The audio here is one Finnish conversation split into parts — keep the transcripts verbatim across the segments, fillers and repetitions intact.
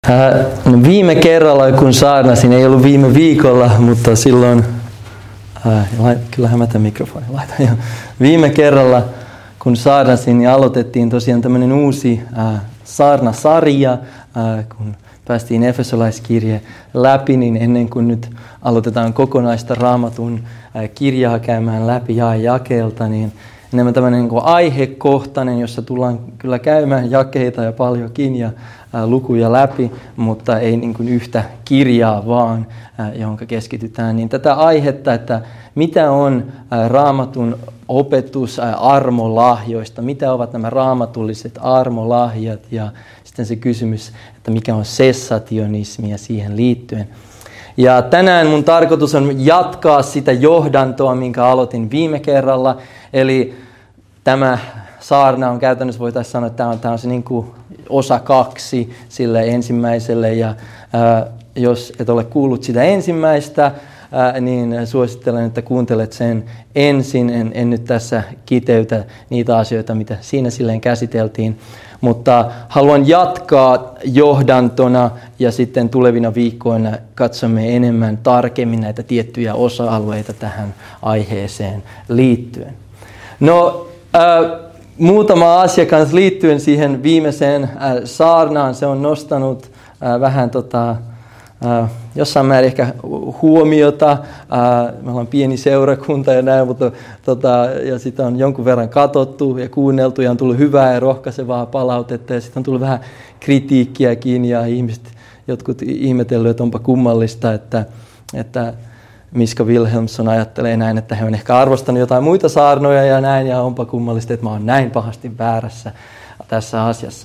Äh, viime kerralla, kun saarnasin, ei ollut viime viikolla, mutta silloin, äh, kyllähän mä tämän mikrofonin laitan jo. Viime kerralla, kun saarnasin, niin aloitettiin tosiaan tämmöinen uusi äh, saarnasarja, äh, kun päästiin Efesolaiskirje läpi, niin ennen kuin nyt aloitetaan kokonaista Raamatun äh, kirjaa käymään läpi jae jakeelta, niin enemmän tämmöinen niin kuin aihekohtainen, jossa tullaan kyllä käymään jakeita ja paljonkin ja ää, lukuja läpi, mutta ei niin kuin yhtä kirjaa vaan, ää, johon keskitytään. Niin tätä aihetta, että mitä on ää, Raamatun opetus ää, armolahjoista, mitä ovat nämä raamatulliset armolahjat ja sitten se kysymys, että mikä on sessationismi ja siihen liittyen. Ja tänään mun tarkoitus on jatkaa sitä johdantoa, minkä aloitin viime kerralla. Eli tämä saarna on käytännössä, voitaisiin sanoa, että tämä on, tämä on se niin kuin osa kaksi sille ensimmäiselle. Ja ää, jos et ole kuullut sitä ensimmäistä, ää, niin suosittelen, että kuuntelet sen ensin. En, en nyt tässä kiteytä niitä asioita, mitä siinä silleen käsiteltiin. Mutta haluan jatkaa johdantona ja sitten tulevina viikkoina katsomme enemmän tarkemmin näitä tiettyjä osa-alueita tähän aiheeseen liittyen. No, äh, muutama asia kanssa liittyen siihen viimeiseen äh, saarnaan. Se on nostanut äh, vähän tota, äh, jossain määrin ehkä huomiota. Äh, me ollaan pieni seurakunta ja näin, mutta tota, ja sitä on jonkun verran katsottu ja kuunneltu ja on tullut hyvää ja rohkaisevaa palautetta ja sitten on tullut vähän kritiikkiäkin ja ihmiset, jotkut ihmetellyt, että onpa kummallista, että, että Miska Wilhelmsson ajattelee näin, että he on ehkä arvostanut jotain muita saarnoja ja näin, ja onpa kummallista, että mä oon näin pahasti väärässä tässä asiassa.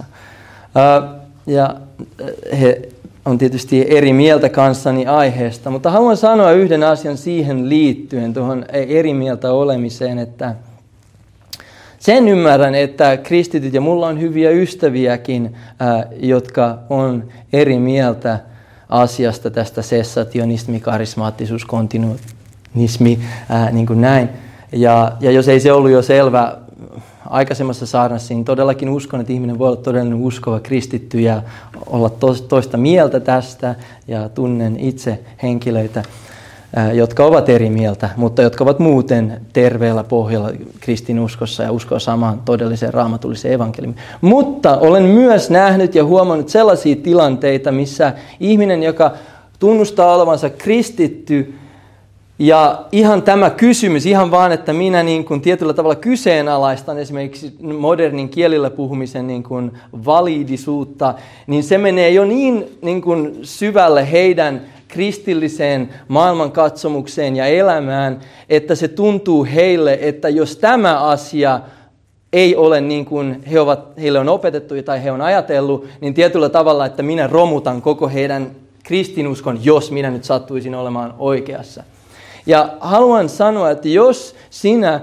Ja he on tietysti eri mieltä kanssani aiheesta, mutta haluan sanoa yhden asian siihen liittyen, tuohon eri mieltä olemiseen, että sen ymmärrän, että kristityt, ja mulla on hyviä ystäviäkin, jotka on eri mieltä asiasta, tästä sessationismi, karismaattisuus, kontinuismi, ää, niin kuin näin. Ja, ja jos ei se ollut jo selvä aikaisemmassa saarnassa, niin todellakin uskon, että ihminen voi olla todellinen uskova kristitty ja olla to, toista mieltä tästä. Ja tunnen itse henkilöitä, ää, jotka ovat eri mieltä, mutta jotka ovat muuten terveellä pohjalla kristinuskossa ja uskoo samaan todelliseen raamatulliseen evankeliumiin. Mutta olen myös nähnyt ja huomannut sellaisia tilanteita, missä ihminen, joka tunnustaa olevansa kristitty, ja ihan tämä kysymys, ihan vaan, että minä niin kuin tietyllä tavalla kyseenalaistan esimerkiksi modernin kielillä puhumisen niin kuin validisuutta, niin se menee jo niin, niin kuin syvälle heidän kristilliseen maailmankatsomukseen ja elämään, että se tuntuu heille, että jos tämä asia ei ole niin kuin he ovat, heille on opetettu tai he on ajatellut, niin tietyllä tavalla, että minä romutan koko heidän kristinuskon, jos minä nyt sattuisin olemaan oikeassa. Ja haluan sanoa, että jos sinä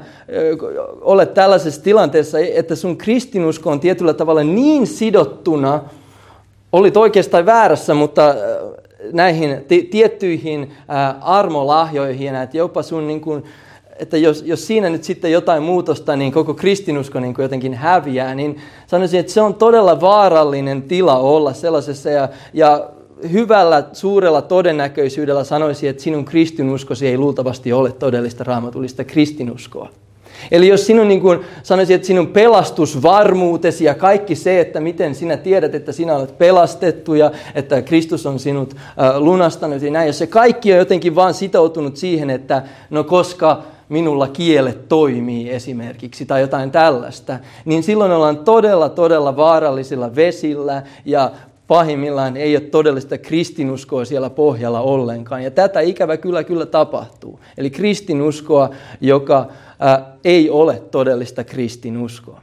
olet tällaisessa tilanteessa, että sun kristinusko on tietyllä tavalla niin sidottuna, olit oikeastaan väärässä, mutta näihin t- tiettyihin ää, armolahjoihin, että jopa sun, niin kuin, että jos, jos siinä nyt sitten jotain muutosta, niin koko kristinusko niin kuin jotenkin häviää, niin sanoisin, että se on todella vaarallinen tila olla sellaisessa ja, ja hyvällä, suurella todennäköisyydellä sanoisin, että sinun kristinuskosi ei luultavasti ole todellista raamatullista kristinuskoa. Eli jos sinun, niin kuin sanoisin, että sinun pelastusvarmuutesi ja kaikki se, että miten sinä tiedät, että sinä olet pelastettu ja että Kristus on sinut äh, lunastanut ja näin, jos se kaikki on jotenkin vaan sitoutunut siihen, että no koska minulla kielet toimii esimerkiksi tai jotain tällaista, niin silloin ollaan todella, todella vaarallisilla vesillä ja pahimmillaan ei ole todellista kristinuskoa siellä pohjalla ollenkaan. Ja tätä ikävä kyllä kyllä tapahtuu. Eli kristinuskoa, joka ää, ei ole todellista kristinuskoa.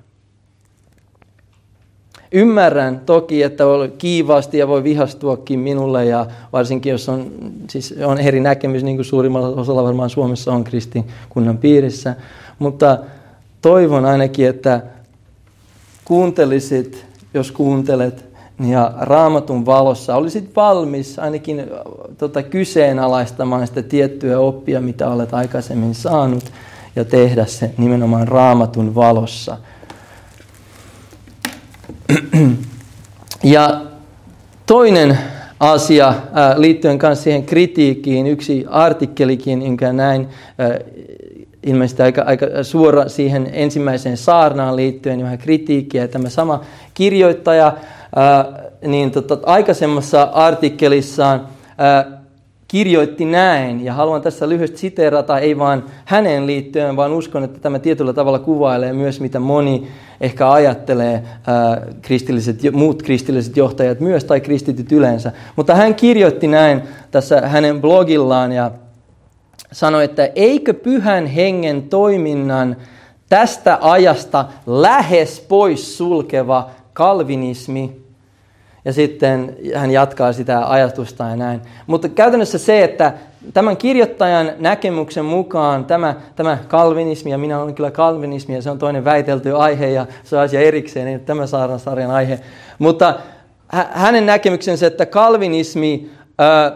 Ymmärrän toki, että voi kiivaasti ja voi vihastuakin minulle, ja varsinkin jos on, siis on eri näkemys, niin kuin suurimmalla osalla varmaan Suomessa on kristikunnan piirissä. Mutta toivon ainakin, että kuuntelisit, jos kuuntelet, ja Raamatun valossa olisit valmis ainakin tota, kyseenalaistamaan sitä tiettyä oppia, mitä olet aikaisemmin saanut, ja tehdä se nimenomaan Raamatun valossa. Ja toinen asia äh, liittyen kanssa siihen kritiikkiin, yksi artikkelikin, jonka näin äh, ilmeisesti aika, aika suora siihen ensimmäiseen saarnaan liittyen, niin vähän kritiikkiä. Tämä sama kirjoittaja äh, niin tota, aikaisemmassa artikkelissaan äh, kirjoitti näin, ja haluan tässä lyhyesti siteerata, ei vaan häneen liittyen, vaan uskon, että tämä tietyllä tavalla kuvailee myös, mitä moni ehkä ajattelee, ää, kristilliset, muut kristilliset johtajat myös, tai kristityt yleensä. Mutta hän kirjoitti näin tässä hänen blogillaan, ja sanoi, että eikö pyhän hengen toiminnan tästä ajasta lähes pois sulkeva kalvinismi. Ja sitten hän jatkaa sitä ajatusta ja näin. Mutta käytännössä se, että tämän kirjoittajan näkemyksen mukaan tämä, tämä kalvinismi, ja minä olen kyllä kalvinismi, ja se on toinen väitelty aihe, ja se on asia erikseen, ei tämä sarjan aihe. Mutta hänen näkemyksensä, että kalvinismi äh,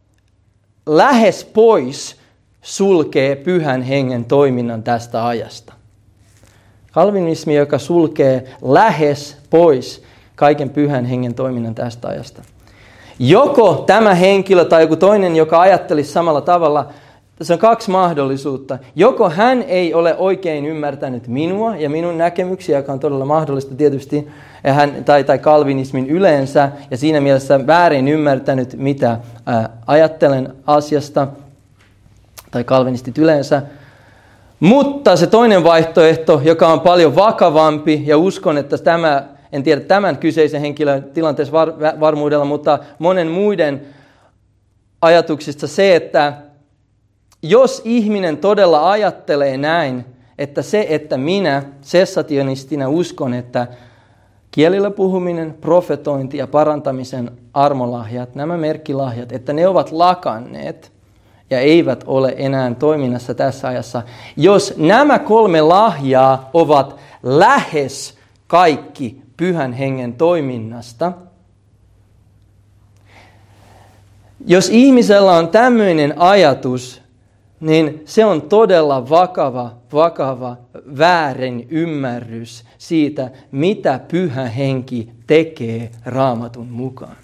lähes pois sulkee pyhän hengen toiminnan tästä ajasta. Kalvinismi, joka sulkee lähes pois kaiken pyhän hengen toiminnan tästä ajasta. Joko tämä henkilö tai joku toinen, joka ajattelisi samalla tavalla, tässä on kaksi mahdollisuutta. Joko hän ei ole oikein ymmärtänyt minua ja minun näkemyksiä, joka on todella mahdollista tietysti, ja hän, tai, tai kalvinismin yleensä, ja siinä mielessä väärin ymmärtänyt, mitä ää, ajattelen asiasta, tai kalvinistit yleensä. Mutta se toinen vaihtoehto, joka on paljon vakavampi, ja uskon, että tämä, en tiedä tämän kyseisen henkilön tilanteessa var, varmuudella, mutta monen muiden ajatuksista se, että jos ihminen todella ajattelee näin, että se, että minä sessationistina uskon, että kielillä puhuminen, profetointi ja parantamisen armolahjat, nämä merkkilahjat, että ne ovat lakanneet ja eivät ole enää toiminnassa tässä ajassa. Jos nämä kolme lahjaa ovat lähes kaikki pyhän hengen toiminnasta, jos ihmisellä on tämmöinen ajatus, niin se on todella vakava, vakava väärin ymmärrys siitä, mitä pyhä henki tekee Raamatun mukaan.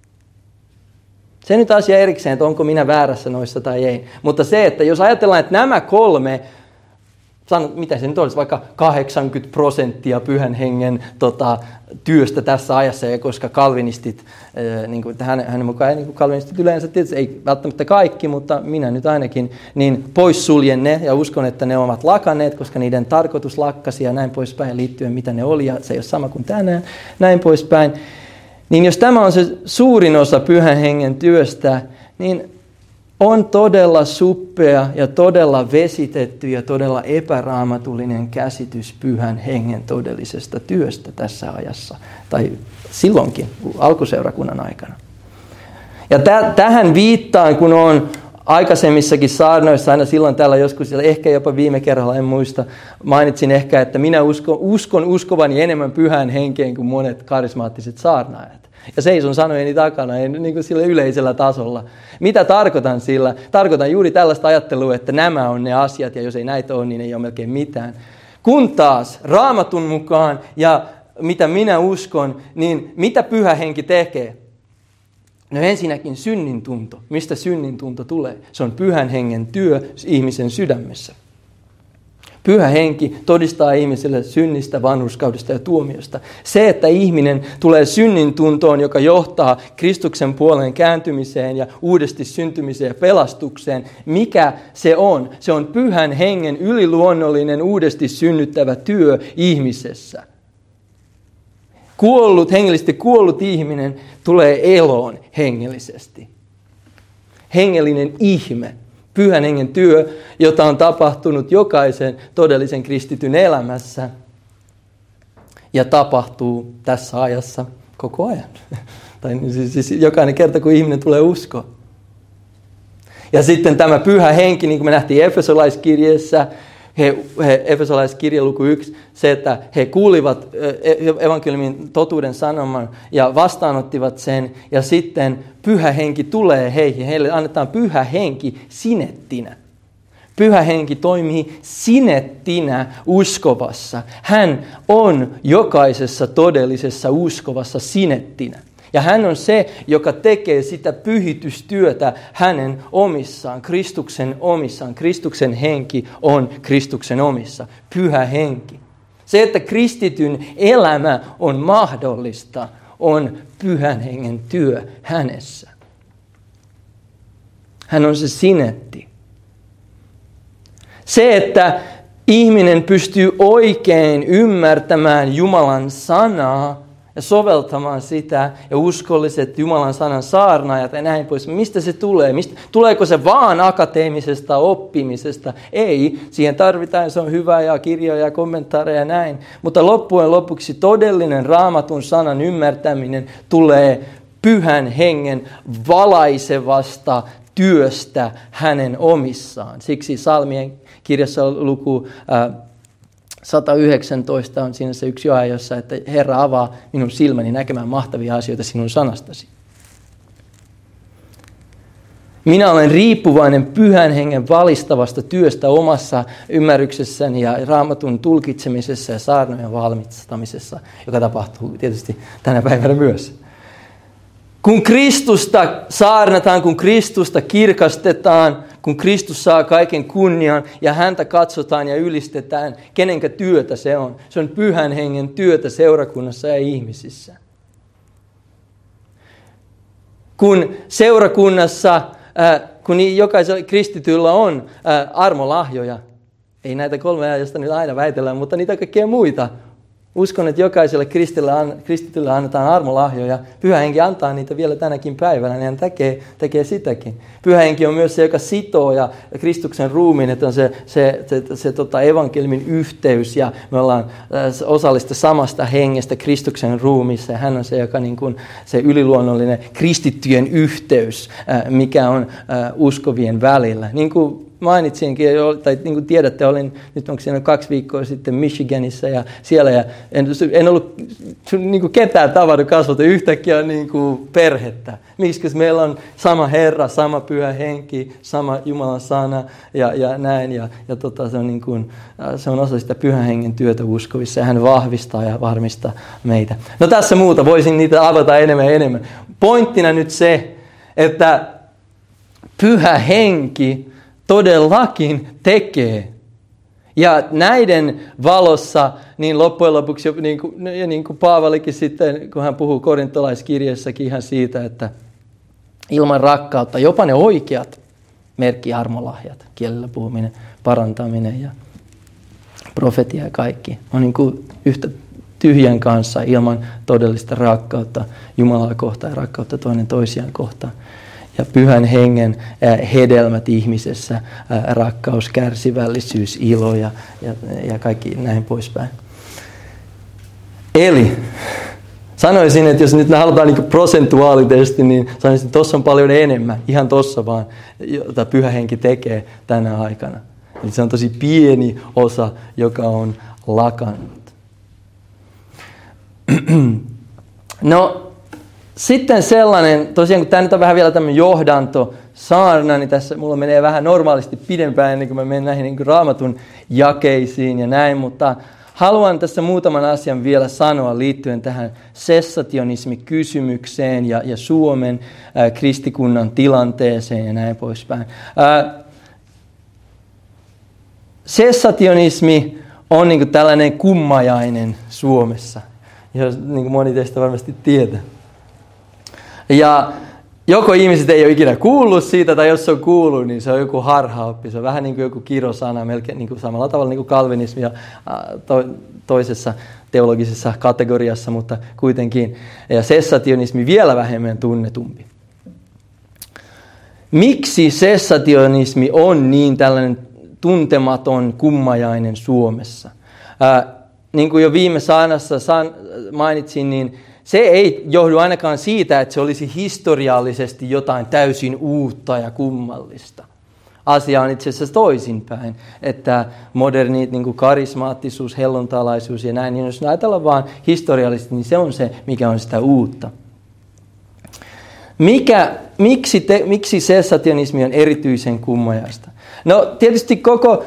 Se nyt asia erikseen, että onko minä väärässä noissa tai ei. Mutta se, että jos ajatellaan, että nämä kolme, sanon, mitä se nyt olisi, vaikka kahdeksankymmentä prosenttia pyhän hengen tota, työstä tässä ajassa, ja koska kalvinistit, äh, niin kuin, hänen, hänen mukaan niin kuin kalvinistit yleensä, tietysti ei välttämättä kaikki, mutta minä nyt ainakin, niin poissuljen ne, ja uskon, että ne ovat lakanneet, koska niiden tarkoitus lakkasi ja näin poispäin liittyen, mitä ne oli, ja se ei ole sama kuin tänään, näin poispäin. Niin jos tämä on se suurin osa pyhän hengen työstä, niin on todella suppea ja todella vesitetty ja todella epäraamatullinen käsitys pyhän hengen todellisesta työstä tässä ajassa. Tai silloinkin, alkuseurakunnan aikana. Ja täh- tähän viittaan, kun on aikaisemmissakin saarnoissa, aina silloin täällä joskus, ehkä jopa viime kerralla, en muista, mainitsin ehkä, että minä uskon, uskon uskovani enemmän pyhään henkeen kuin monet karismaattiset saarnaajat. Ja seison sanojeni takana, niin kuin sillä yleisellä tasolla. Mitä tarkoitan sillä? Tarkoitan juuri tällaista ajattelua, että nämä on ne asiat, ja jos ei näitä ole, niin ei ole melkein mitään. Kun taas Raamatun mukaan, ja mitä minä uskon, niin mitä pyhä henki tekee? No ensinnäkin synnintunto. Mistä synnintunto tulee? Se on pyhän hengen työ ihmisen sydämessä. Pyhä henki todistaa ihmiselle synnistä, vanhurskaudesta ja tuomiosta. Se, että ihminen tulee synnintuntoon, joka johtaa Kristuksen puoleen kääntymiseen ja uudesti syntymiseen ja pelastukseen, mikä se on? Se on pyhän hengen yliluonnollinen, uudesti synnyttävä työ ihmisessä. Kuollut, hengellisesti kuollut ihminen tulee eloon hengellisesti. Hengellinen ihme. Pyhän hengen työ, jota on tapahtunut jokaisen todellisen kristityn elämässä ja tapahtuu tässä ajassa koko ajan. Tai siis, siis jokainen kerta, kun ihminen tulee uskoon. Ja sitten tämä pyhä henki, niin kuin me nähtiin Efesolaiskirjeessä, he, he, Efesolaiskirje luku yksi, se, että he kuulivat evankeliumin totuuden sanoman ja vastaanottivat sen, ja sitten pyhä henki tulee heihin. Heille annetaan pyhä henki sinettinä. Pyhä henki toimii sinettinä uskovassa. Hän on jokaisessa todellisessa uskovassa sinettinä. Ja hän on se, joka tekee sitä pyhitystyötä hänen omissaan, Kristuksen omissaan. Kristuksen henki on Kristuksen omissa, pyhä henki. Se, että kristityn elämä on mahdollista, on pyhän hengen työ hänessä. Hän on se sinetti. Se, että ihminen pystyy oikein ymmärtämään Jumalan sanaa ja soveltamaan sitä, ja uskolliset Jumalan sanan saarnaajat ja näin pois. Mistä se tulee? Mistä, tuleeko se vaan akateemisesta oppimisesta? Ei, siihen tarvitaan, se on hyvä ja kirjoja ja kommentaareja ja näin. Mutta loppujen lopuksi todellinen Raamatun sanan ymmärtäminen tulee pyhän hengen valaisevasta työstä hänen omissaan. Siksi Salmien kirjassa luku äh, sata yhdeksäntoista on siinä se yksi jae, jossa, että Herra avaa minun silmäni näkemään mahtavia asioita sinun sanastasi. Minä olen riippuvainen pyhän hengen valistavasta työstä omassa ymmärryksessäni ja Raamatun tulkitsemisessa ja saarnojen valmistamisessa, joka tapahtuu tietysti tänä päivänä myös. Kun Kristusta saarnataan, kun Kristusta kirkastetaan, kun Kristus saa kaiken kunnian ja häntä katsotaan ja ylistetään, kenenkä työtä se on? Se on pyhän hengen työtä seurakunnassa ja ihmisissä. Kun seurakunnassa, äh, kun jokaisella kristityllä on äh, armolahjoja, ei näitä kolmea, josta nyt aina väitellään, mutta niitä kaikkia muita. Uskon, että jokaiselle kristitylle annetaan armolahjoja. Pyhä henki antaa niitä vielä tänäkin päivänä, niin hän tekee, tekee sitäkin. Pyhä henki on myös se, joka sitoo ja Kristuksen ruumiin, että on se, se, se, se, se tota, evankeliumin yhteys ja me ollaan osallista samasta hengestä Kristuksen ruumiissa. Ja hän on se, joka niin kuin, se yliluonnollinen kristittyjen yhteys, mikä on uskovien välillä. Niin kuin mainitsinkin, tai niin kuin tiedätte, olin nyt onko siinä kaksi viikkoa sitten Michiganissa ja siellä, ja en, en ollut niin kuin ketään tavannut kasvata yhtäkkiä niin kuin perhettä. Miksi meillä on sama Herra, sama pyhä henki, sama Jumalan sana ja, ja näin, ja, ja tota, se, on niin kuin, se on osa sitä pyhän hengen työtä uskovissa, ja hän vahvistaa ja varmistaa meitä. No tässä muuta, voisin niitä avata enemmän ja enemmän. Pointtina nyt se, että pyhä henki todellakin tekee. Ja näiden valossa, niin loppujen lopuksi, niin kuin, ja niin kuin Paavalikin sitten, kun hän puhuu korintolaiskirjassakin ihan siitä, että ilman rakkautta, jopa ne oikeat merkkiarmolahjat, kielellä puhuminen, parantaminen ja profetia ja kaikki, on niin kuin yhtä tyhjän kanssa ilman todellista rakkautta Jumalaa kohtaan ja rakkautta toinen toisiaan kohtaan. Ja pyhän hengen hedelmät ihmisessä, rakkaus, kärsivällisyys, ilo ja, ja, ja kaikki näin poispäin. Eli sanoisin, että jos nyt halutaan niin prosentuaalitesti, niin sanoisin, että tuossa on paljon enemmän, ihan tuossa vaan, jota pyhä henki tekee tänä aikana. Eli se on tosi pieni osa, joka on lakannut. No, sitten sellainen, tosiaan kun tämä nyt on vähän vielä tämmöinen johdanto saarna, niin tässä mulla menee vähän normaalisti pidempään ennen kuin mä menen näihin niin kuin Raamatun jakeisiin ja näin, mutta haluan tässä muutaman asian vielä sanoa liittyen tähän sessationismi-kysymykseen ja, ja Suomen ää, kristikunnan tilanteeseen ja näin poispäin. Ää, sessationismi on niin kuin tällainen kummajainen Suomessa, jos niin kuin moni teistä varmasti tietää. Ja joko ihmiset ei ole ikinä kuullut siitä, tai jos se on kuullut, niin se on joku harhaoppi. Se on vähän niin kuin joku kirosana, melkein niin kuin samalla tavalla niin kuin kalvinismi ja to, toisessa teologisessa kategoriassa, mutta kuitenkin. Ja sessationismi vielä vähemmän tunnetumpi. Miksi sessationismi on niin tällainen tuntematon kummajainen Suomessa? Ää, niin kuin jo viime saarnassa mainitsin, niin se ei johdu ainakaan siitä, että se olisi historiallisesti jotain täysin uutta ja kummallista. Asia on itse asiassa toisinpäin, että modernit, niin kuin karismaattisuus, helluntalaisuus ja näin, niin jos ajatellaan vaan historiallisesti, niin se on se, mikä on sitä uutta. Mikä, miksi, te, miksi sessationismi on erityisen kummajaista? No tietysti koko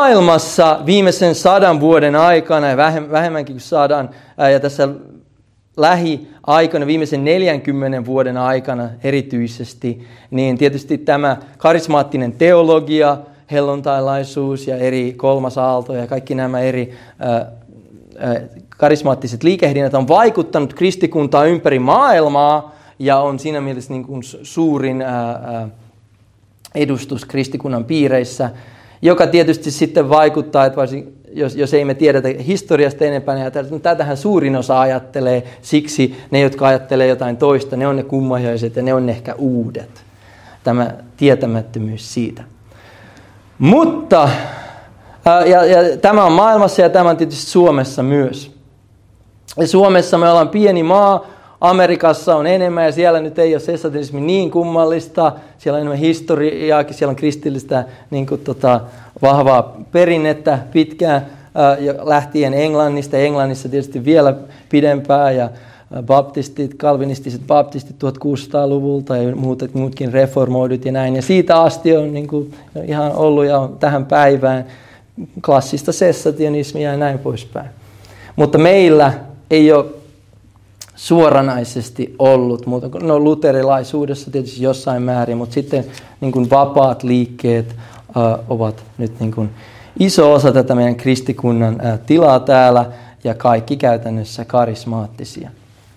maailmassa viimeisen sadan vuoden aikana ja vähemmänkin kuin sadan, ja tässä lähiaikoina, viimeisen neljänkymmenen vuoden aikana erityisesti, niin tietysti tämä karismaattinen teologia, helluntailaisuus ja eri kolmas aalto ja kaikki nämä eri ää, ää, karismaattiset liikehdinnät on vaikuttanut kristikuntaa ympäri maailmaa ja on siinä mielessä niin kuin suurin ää, ää, edustus kristikunnan piireissä, joka tietysti sitten vaikuttaa, että varsin, jos, jos ei me tiedetä historiasta enempää, niin että tätähän suurin osa ajattelee, siksi ne, jotka ajattelee jotain toista, ne on ne kummajaiset ja ne on ehkä uudet. Tämä tietämättömyys siitä. Mutta, ää, ja, ja tämä on maailmassa ja tämä on tietysti Suomessa myös. Ja Suomessa me ollaan pieni maa, Amerikassa on enemmän ja siellä nyt ei ole sessatismi niin kummallista. Siellä on enemmän historiaakin, siellä on kristillistä niin kuin, tota, vahvaa perinnettä pitkään ää, lähtien Englannista. Englannissa tietysti vielä pidempään ja baptistit, kalvinistiset baptistit tuhatkuusisataaluvulta ja muut, muutkin reformoidut ja näin. Ja siitä asti on niin kuin, ihan ollut ja on tähän päivään klassista sessationismia ja näin poispäin. Mutta meillä ei ole suoranaisesti ollut, mutta no luterilaisuudessa tietysti jossain määrin, mutta sitten niin kuin vapaat liikkeet äh, ovat nyt niin kuin iso osa tätä meidän kristikunnan äh, tilaa täällä ja kaikki käytännössä karismaattisia.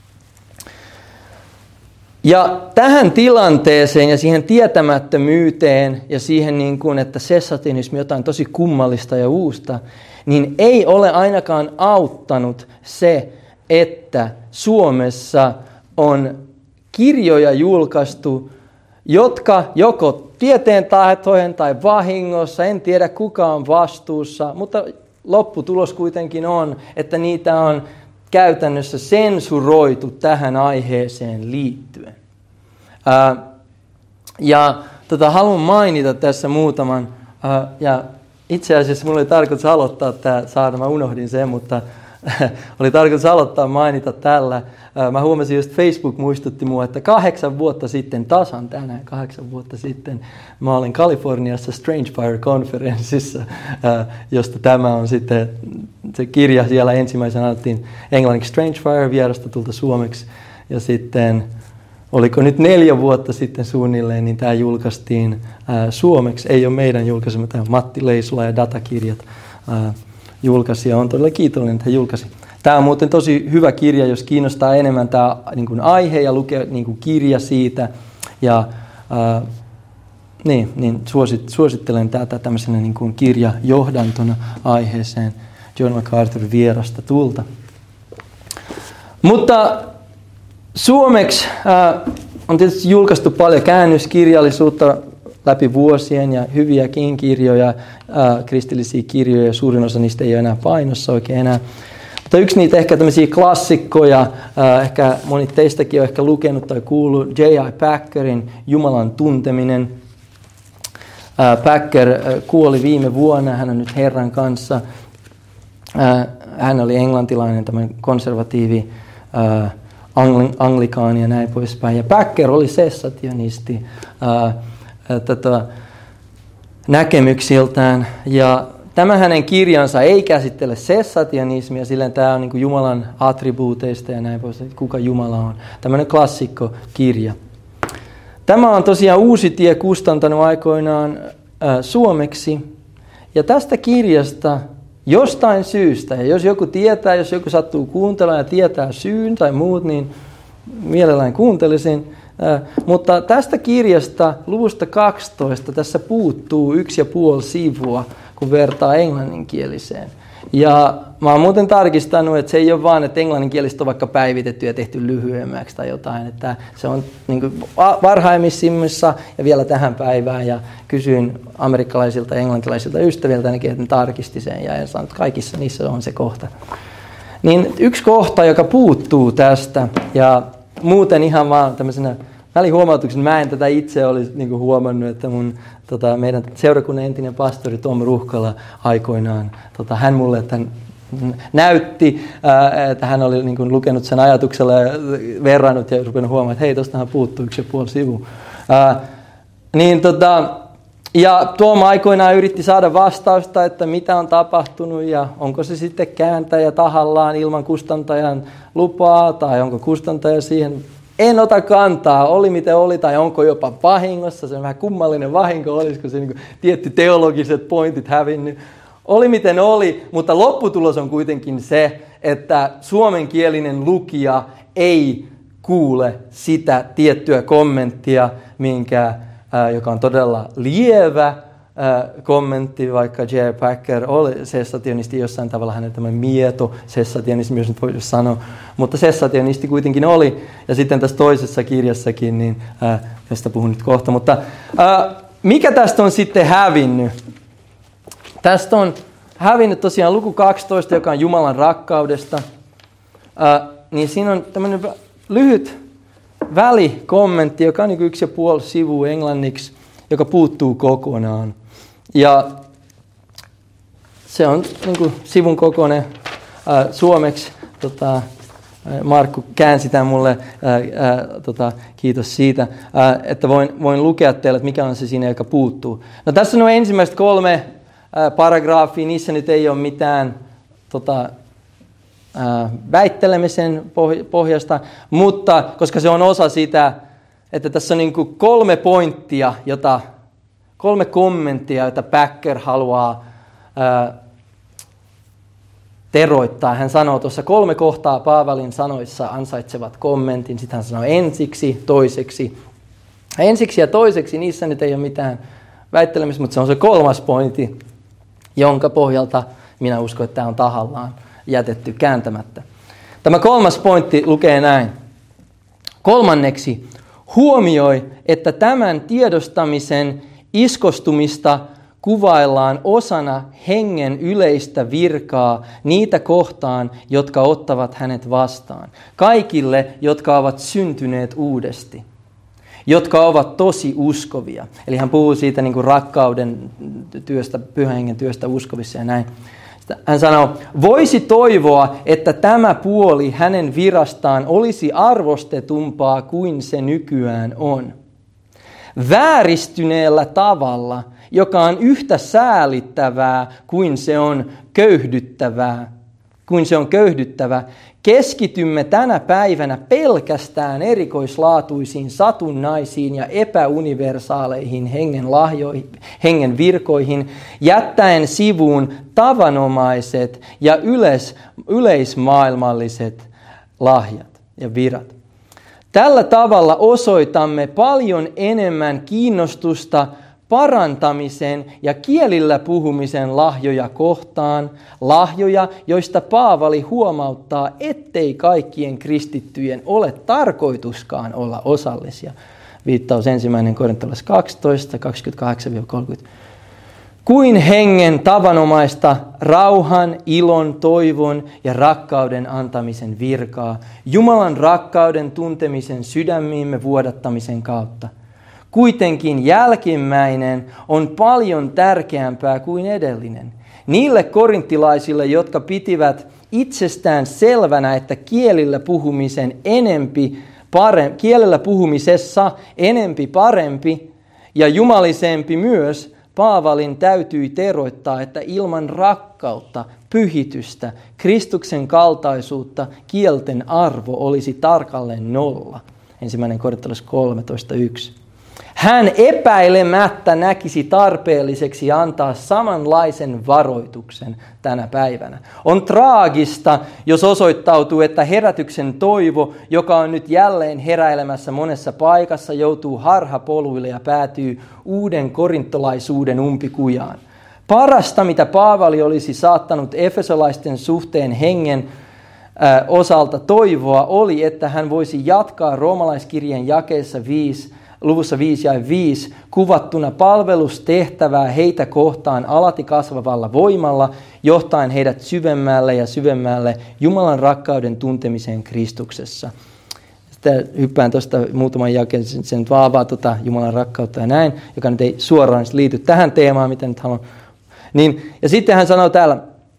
Ja tähän tilanteeseen ja siihen tietämättömyyteen ja siihen, niin kuin, että sessationismi jotain tosi kummallista ja uusta, niin ei ole ainakaan auttanut se, että Suomessa on kirjoja julkaistu, jotka joko tieteen tahtojen tai vahingossa, en tiedä kuka on vastuussa, mutta lopputulos kuitenkin on, että niitä on käytännössä sensuroitu tähän aiheeseen liittyen. Ää, ja tota, haluan mainita tässä muutaman, ää, ja itse asiassa minulla oli tarkoitus aloittaa tämä saada, mä unohdin sen, mutta oli tarkoitus aloittaa mainita tällä. Mä huomasin just, Facebook muistutti mua, että kahdeksan vuotta sitten, tasan tänään kahdeksan vuotta sitten, mä olin Kaliforniassa Strange Fire-konferenssissa, josta tämä on sitten, se kirja siellä ensimmäisenä annettiin englanniksi Strange Fire, vierasta tulta suomeksi, ja sitten oliko nyt neljä vuotta sitten suunnilleen, niin tämä julkaistiin ää, suomeksi, ei ole meidän julkaisema, tämä Matti Leisula ja Datakirjat ää, julkaisi, ja on todella kiitollinen, että hän julkaisi. Tämä on muuten tosi hyvä kirja, jos kiinnostaa enemmän tämä niin kuin aihe ja lukea niin kuin kirja siitä. Ja, ää, niin, niin suosit, suosittelen tätä tämmöisenä niin kuin kirjajohdantona aiheeseen John MacArthur vierasta tulta. Mutta suomeksi ää, on tietysti julkaistu paljon käännöskirjallisuutta läpi vuosien ja hyviäkin kirjoja, ää, kristillisiä kirjoja, suurin osa niistä ei ole enää painossa oikein enää. Mutta yksi niitä ehkä tämmöisiä klassikkoja, ää, ehkä moni teistäkin on ehkä lukenut tai kuullut, J I Packerin Jumalan tunteminen. Ää, Packer ää, kuoli viime vuonna, hän on nyt Herran kanssa. Ää, hän oli englantilainen, tämmöinen konservatiivi, ää, angli, anglikaani ja näin poispäin. Ja Packer oli sessationisti ää, Tätä näkemyksiltään. Ja tämä hänen kirjansa ei käsittele sessationismia, sillä tämä on niin kuin Jumalan attribuuteista ja näin pois, kuka Jumala on. Tämmöinen klassikkokirja. Tämä on tosiaan Uusi Tie kustantanut aikoinaan ää, suomeksi. Ja tästä kirjasta jostain syystä, ja jos joku tietää, jos joku sattuu kuuntelemaan ja tietää syyn tai muut, niin mielellään kuuntelisin. Äh, mutta tästä kirjasta luvusta kaksitoista tässä puuttuu yksi ja puoli sivua, kun vertaa englanninkieliseen. Ja mä oon muuten tarkistanut, että se ei ole vaan, että englanninkielistä on vaikka päivitetty ja tehty lyhyemmäksi tai jotain. Että se on niin kuin varhaimimmissa ja vielä tähän päivään. Ja kysyin amerikkalaisilta ja englantilaisilta ystäviltä, että ne tarkisti sen ja en saanut, kaikissa niissä on se kohta. Niin yksi kohta, joka puuttuu tästä ja muuten ihan vaan tämmöisenä välihuomautuksena, mä en tätä itse olisi niinku huomannut, että mun, tota, meidän seurakunnan entinen pastori Tom Ruhkala aikoinaan, tota, hän mulle tämän näytti, ää, että hän oli niinku lukenut sen ajatuksella ja verrannut ja rupenut huomaamaan, että hei, tostahan puuttuu yksi ja puoli sivu. Ää, niin tota, Ja Tuomo aikoinaan yritti saada vastausta, että mitä on tapahtunut ja onko se sitten kääntäjä tahallaan ilman kustantajan lupaa tai onko kustantaja siihen. En ota kantaa, oli miten oli tai onko jopa vahingossa. Se on vähän kummallinen vahinko, olisiko se niin kuin tietty teologiset pointit hävinnyt. Oli miten oli, mutta lopputulos on kuitenkin se, että suomenkielinen lukija ei kuule sitä tiettyä kommenttia, minkä, ää, joka on todella lievä ää, kommentti, vaikka J. Packer oli sessationisti jollain tavalla, hänen tämmöinen mieto sessationisti, jos nyt voisi sanoa, mutta sessationisti kuitenkin oli, ja sitten tässä toisessa kirjassakin, niin ää, tästä puhun nyt kohta, mutta ää, mikä tästä on sitten hävinnyt? Tästä on hävinnyt tosiaan luku kaksitoista, joka on Jumalan rakkaudesta, ää, niin siinä on tämmöinen lyhyt välikommentti, joka on niin yksi ja puoli sivua englanniksi, joka puuttuu kokonaan. Ja se on niin kuin sivun kokoinen ää, suomeksi. Tota, Markku käänsi tämän mulle, ää, ää, tota, kiitos siitä, ää, että voin, voin lukea teille, että mikä on se siinä, joka puuttuu. No tässä on nuo ensimmäiset kolme ää, paragraafia, niissä nyt ei ole mitään tota, väittelemisen pohjasta, mutta koska se on osa sitä, että tässä on niin kuin kolme pointtia, jota, kolme kommenttia, joita Packer haluaa ää, teroittaa. Hän sanoo tuossa kolme kohtaa Paavalin sanoissa ansaitsevat kommentin, sitten hän sanoo ensiksi, toiseksi. Ensiksi ja toiseksi, niissä nyt ei ole mitään väittelemistä, mutta se on se kolmas pointti, jonka pohjalta minä uskon, että tämä on tahallaan jätetty kääntämättä. Tämä kolmas pointti lukee näin. Kolmanneksi, huomioi, että tämän tiedostamisen iskostumista kuvaillaan osana hengen yleistä virkaa niitä kohtaan, jotka ottavat hänet vastaan. Kaikille, jotka ovat syntyneet uudesti, jotka ovat tosi uskovia. Eli hän puhuu siitä niin kuin rakkauden työstä, pyhän hengen työstä uskovissa ja näin. Hän sanoo, voisi toivoa, että tämä puoli hänen virastaan olisi arvostetumpaa kuin se nykyään on. Vääristyneellä tavalla, joka on yhtä säälittävää kuin se on köyhdyttävää, kuin se on köyhdyttävä, keskitymme tänä päivänä pelkästään erikoislaatuisiin satunnaisiin ja epäuniversaaleihin hengen lahjoihin, hengen virkoihin, jättäen sivuun tavanomaiset ja yleis, yleismaailmalliset lahjat ja virat. Tällä tavalla osoitamme paljon enemmän kiinnostusta parantamisen ja kielillä puhumisen lahjoja kohtaan, lahjoja, joista Paavali huomauttaa, ettei kaikkien kristittyjen ole tarkoituskaan olla osallisia. Viittaus ensimmäinen Korintalais kaksitoista, kaksikymmentäkahdeksan kolmekymmentä. Kuin hengen tavanomaista rauhan, ilon, toivon ja rakkauden antamisen virkaa, Jumalan rakkauden tuntemisen sydämiimme vuodattamisen kautta. Kuitenkin jälkimmäinen on paljon tärkeämpää kuin edellinen. Niille korinttilaisille, jotka pitivät itsestään selvänä, että kielillä puhumisen enempi parempi, kielellä puhumisessa enempi parempi ja jumalisempi myös, Paavalin täytyi teroittaa, että ilman rakkautta, pyhitystä, Kristuksen kaltaisuutta, kielten arvo olisi tarkalleen nolla. Ensimmäinen Korintalais kolmetoista yksi. Hän epäilemättä näkisi tarpeelliseksi antaa samanlaisen varoituksen tänä päivänä. On traagista, jos osoittautuu, että herätyksen toivo, joka on nyt jälleen heräilemässä monessa paikassa, joutuu harhapoluille ja päätyy uuden korintolaisuuden umpikujaan. Parasta, mitä Paavali olisi saattanut efesolaisten suhteen hengen äh, osalta toivoa, oli, että hän voisi jatkaa roomalaiskirjeen jakeessa viisi, luvussa viisi ja viisi kuvattuna palvelustehtävää heitä kohtaan alati kasvavalla voimalla, johtaen heidät syvemmälle ja syvemmälle Jumalan rakkauden tuntemiseen Kristuksessa. Sitten hyppään tuosta muutaman jakeen, se nyt vaan avaa tuota Jumalan rakkautta ja näin, joka nyt ei suoraan liity tähän teemaan, mitä nyt haluan. Niin, ja sitten hän sanoo täällä,